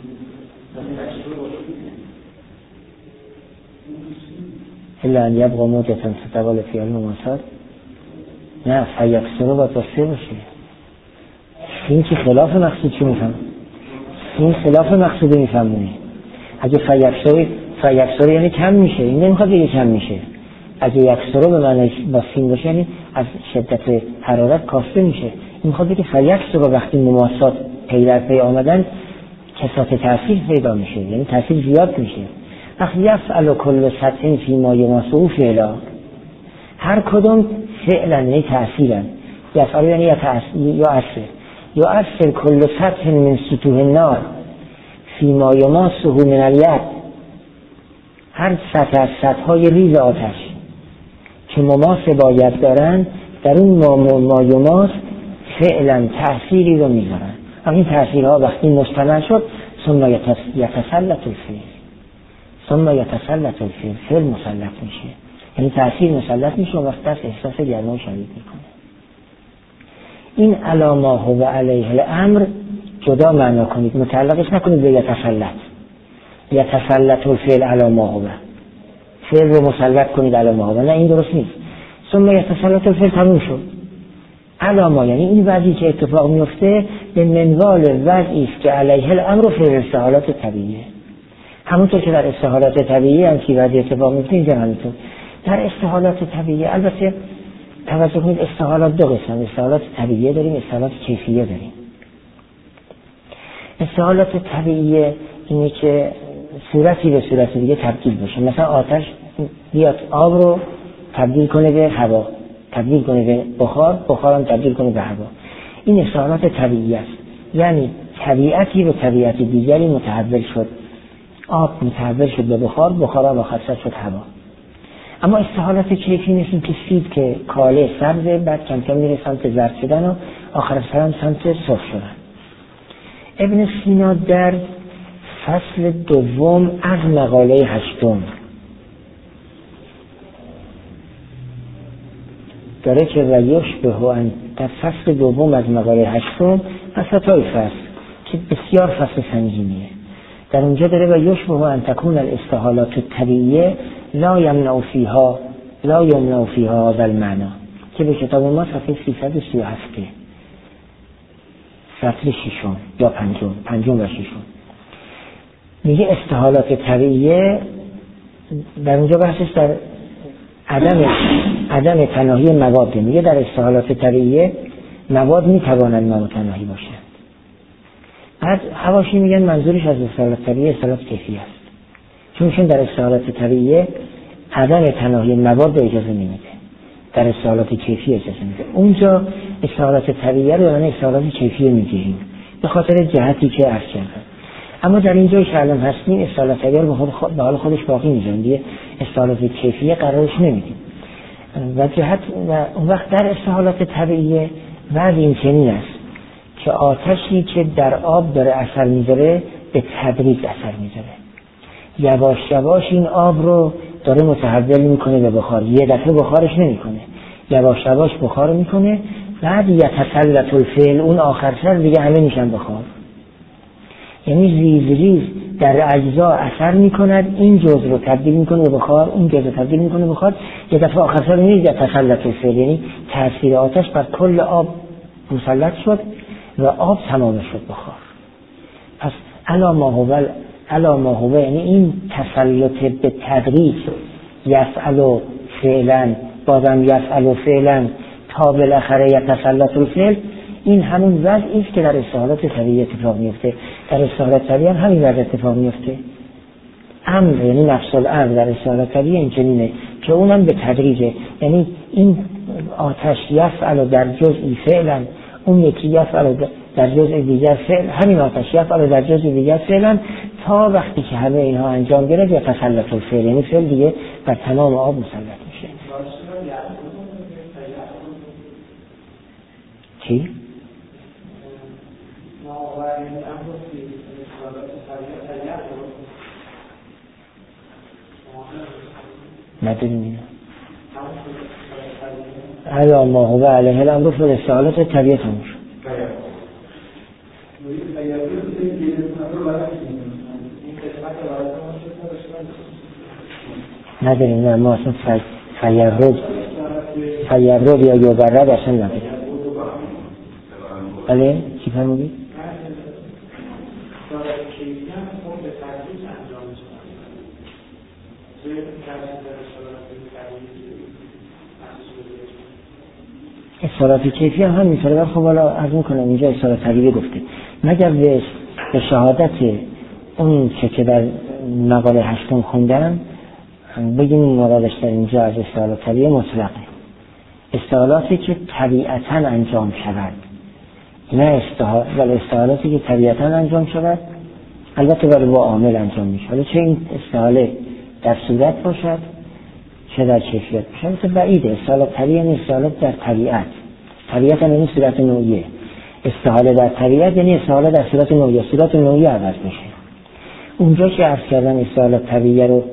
الا ان یبقا موجتا تتوال فی المماسات. نه فیکسرو باید بسته باشه. این که خلاف مقصود چی میفهم؟ این خلاف مقصود میفهمونه. اگه فیکسرو فیکسرو یعنی کم میشه، این نمیخواد بگه کم میشه. اگه یکسرو به معنی با سین باشه یعنی از شدت حرارت کاسته میشه. این میخواد بگه فیکسرو وقتی مماسات پی در پی آمدن کثافت تأثیر پیدا میشه، یعنی تأثیر زیاد میشه. وقتی یفعل کل سطح فیما یماسه فعلا، هر کدوم فعلا یعنی تأثیرن. یفعل یعنی یا اثر یا اثر کل سطح من سطوح النار فیما یماسه من الید، هر سطح از سطح‌های ریز آتش که مماس باید دارن در اون مایماس فعلا تأثیری رو میذارن. این تأثیرها وقتی مستمر شد ثم یتسلط الفعل ثم یتسلط الفعل فعل مسلط میشه، یعنی تأثیر مسلط میشه و وقت دست احساس گرما شدید میکنه. این علامه هو علیه الامر جدا معنا کنید، متعلقش نکنید به یتسلط. یتسلط الفعل علامه هو، فعل رو مسلط کنید علامه هو، نه این درست نیست. ثم یتسلط الفعل تموم شد. علامه یعنی این وضعی که اتفاق میفته به منوال وضعی است که علیه الامر فی استحالات طبیعیه. همونطور که در استحالات طبیعی هم که وضعی اتفاق میفته اینجا همینطور. در استحالات طبیعی البته توجه کنید استحالات دو قسم، استحالات طبیعی داریم، استحالات کیفیه داریم. استحالات طبیعی اینه که صورتی به صورت دیگه تبدیل بشه، مثلا آتش بیاد آب رو تبدیل کنه به هوا، تبدیل کنه به بخار، بخار هم تبدیل کنه به هوا. این استحالات طبیعی است، یعنی طبیعتی به طبیعت دیگری متحول شد. آب متحول شد به بخار، بخار هم آخر شد هوا. اما استحالات کیفی نیست که سیب که کاله سبزه بعد کم کم میره سمت زرد شدن و آخر سر هم سمت صبح شدن. ابن سینا در فصل دوم از مقاله هشتم داره که و یشبه ان، در فصل دوم از مقاله هشتم وسطای فصل که بسیار فصل سنگینیه، در اونجا داره و یشبه ان تکون الاستحالات الطبیعیه لا یمنع فیها لا یمنع فیها هذا المعنی، که به کتاب ما صفحه سیصد و سی و هفت سطر ششم یا پنجم پنجم و ششم میگه استحالات طبیعیه، در اونجا بحثش در عدم عدم تناهی مواد. میگه در استحالات طبیعیه مواد میتوانند نامتناهی باشند. بعد حواشی میگن منظورش از استحالات طبیعیه استحالات کیفی است، چون در استحالات طبیعیه عدم تناهی مواد اجازه نمیده، در استحالات کیفی اجازه میده. اونجا استحالات طبیعیه رو یعنی استحالات کیفی میگیریم به خاطر جهتی که عرض کردم. اما در اینجا که الان هستیم استحالات طبیعیه رو به حال خودش باقی میذاریم، دیگه استحالات کیفیه قرارش نمیدیم. و جهت و اون وقت در استحالات طبیعیه بعد این چنین است که آتشی که در آب داره اثر میذاره به تدریج اثر میذاره، یواش یواش این آب رو داره متحول میکنه به بخار، یه دفعه بخارش نمیکنه، یواش یواش بخار میکنه، بعد یتسلط الفعل اون آخر سر دیگه همه میشن بخار. یعنی ریز ریز در اجزا اثر میکند، این جزء رو تبدیل میکنه به بخار، اون جزء رو تبدیل میکنه به بخار، یه دفعه آخر سر نیست یتسلط الفعل، یعنی تاثیر آتش بر کل آب مسلط شد و آب تمام شد بخار. پس الا ما هو الا ما هو یعنی این تسلط به تدریج یفعل فعلا بازم یفعل فعلا تا بالاخره یتسلط الفعل، این همون وضعی است که در استحالات طبیعی اتفاق میفته. در استحالات طبیعی هم همین وضع اتفاق میفته. امر یعنی نفس الامر در استحالات طبیعی این چنینه که اونم به تدریجه، یعنی این آتش یفعل در جزئی فعلا، اون یکی یفعل در جزء دیگر فعل، همین آتش یفعل در جزء دیگر فعلا، تا وقتی که همه اینها انجام گرفت یا تسلط الفعل، یعنی فعل دیگه بر تمام آب مسلط میشه. چی؟ نداریم اینا. الا ما هو علیه الامر فی الاستحالات طبیعی تموم شد. نداریم، نه ما اصلا فیرد فیرد یا یوبرد اصلا نداریم. بله چی فرمودید؟ استحالات کیفی هم همین طور. خب حالا عرض میکنم اینجا استحالات طبیعی گفته، مگر به شهادت اون که که در مقاله هشتم خوندم بگیم مرادش در اینجا از استحالات طبیعی مطلقه، استحالاتی که طبیعتاً انجام شود، نه استحالات ولی استحالاتی که طبیعتاً انجام شود، البته ولی با عامل انجام میشه. حالا چه این استحاله در صورت باشد چه در کیفیت باشد، البته بعیده. استحالات طبیعی یعنی استحالات در طبیعت، طبیعت یعنی صورت نوعیه، استحاله در طبیعت یعنی استحاله در صورت نوعیه، صورت نوعیه عوض بشه. اونجا که عرض کردن استحالات طبیعی رو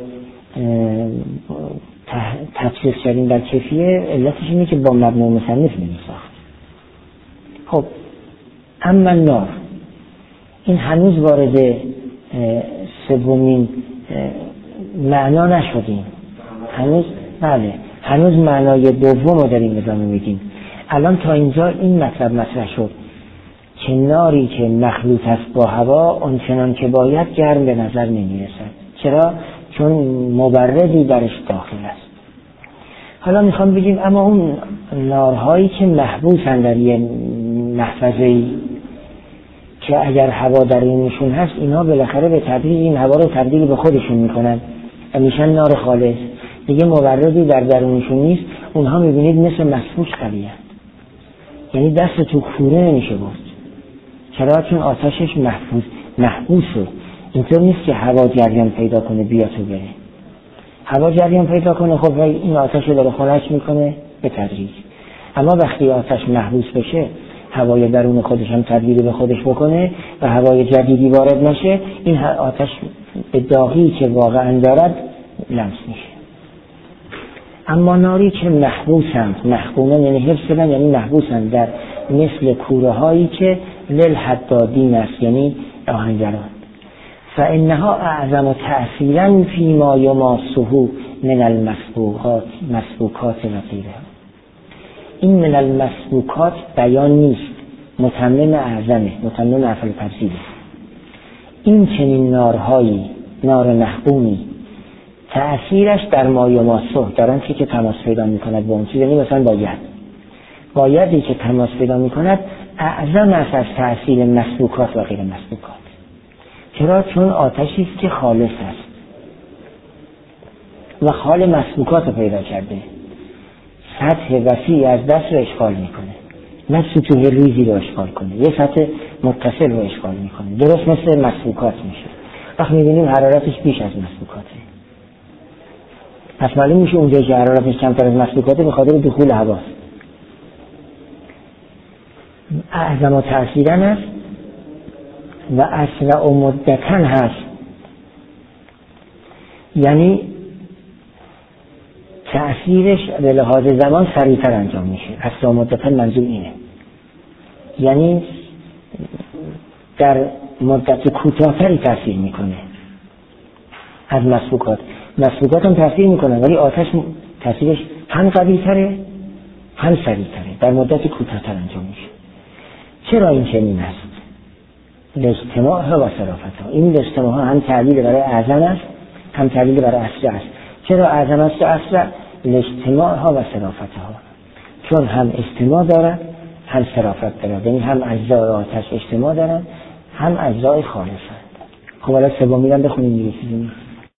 تفسیر کردیم در کیفیه، علتش اینه که با مبنای مصنف نمی‌ساخت. خب اما نار، این هنوز وارد سومین معنا نشدیم، هنوز بله هنوز معنای دوم رو داریم ادامه میدیم. الان تا اینجا این مطلب مطرح شد که ناری که مخلوط است با هوا آنچنان که باید گرم به نظر نمیرسد. چرا؟ چون مبردی درش داخل است. حالا میخوام بگیم اما اون نارهایی که محبوسن در یه محفظه‌ای که اگر هوا در اینشون هست، اینا بالاخره به تدریج این هوا رو تبدیل به خودشون میکنن و میشن نار خالص، دیگه مبردی در درونشون نیست. اونها میبینید مثل مسفوش قویه، یعنی دست تو کوره نمیشه برد. چرا؟ چون آتشش محفوظ محبوسه. اینطور نیست که هوا جریان پیدا کنه بیا تو بره. هوا جریان پیدا کنه خب این آتش رو داره خنک میکنه به تدریج. اما وقتی آتش محبوس بشه هوای درون خودش هم تبدیل به خودش بکنه و هوای جدیدی وارد نشه، این آتش به داغی که واقعا دارد لمس میشه. اما ناری که محبوسند، محبوسند یعنی حفظ شدن، یعنی محبوسند در مثل کوره هایی که للحدادین است، یعنی آهنگران. فانها اعظم تأثیرا فیما یماسه من المسبوقات مسبوکات و غیرها. این من المسبوکات بیان نیست، متمم اعظمه، متمم افعال تفضیله. این چنین نارهایی، نار محبومی، تأثیرش در ما یماسه، در آن چیزی که تماس پیدا میکند با اون چیز، یعنی مثلا با ید، با یدی که تماس پیدا میکند اعظم است از تأثیر مسبوکات و غیر مسبوکات. چرا؟ چون آتشی است که خالص است و خال مسبوکات رو پیدا کرده، سطح وسیع از دست رو اشغال میکنه، نه سطوح ریزی رو اشغال کنه، یه سطح متصل رو اشغال میکنه، درست مثل مسبوکات میشه. وقتی میبینیم حرارتش بیش از مسبوکاته، پس معلوم میشه اونجا که حرارتش کمتر از مسبوکاته به خاطر دخول هواست. اعظم تأثیراً است و اسرع مدتاً هست، یعنی تأثیرش به لحاظ زمان سریعتر انجام میشه. اسرع مدتاً منظور اینه، یعنی در مدت کوتاه‌تری تأثیر میکنه از مسبوکات. مسبوکات هم تأثیر میکنه ولی آتش تأثیرش هم قوی‌تره هم سریعتره، در مدت کوتاه‌تر انجام میشه. چرا این چنین است؟ الاجتماع و صرافتها. این اجتماع هم تعلیل برای اعظم است، هم تعلیل برای اسرع است. چرا اعظم است و اسرع؟ الاجتماع و صرافتها، چون هم اجتماع دارد هم صرافت دارد، یعنی هم اجزای آتش اجتماع دارند هم اجزای خالصند. خب الان سومی رو بخونیم دیگه.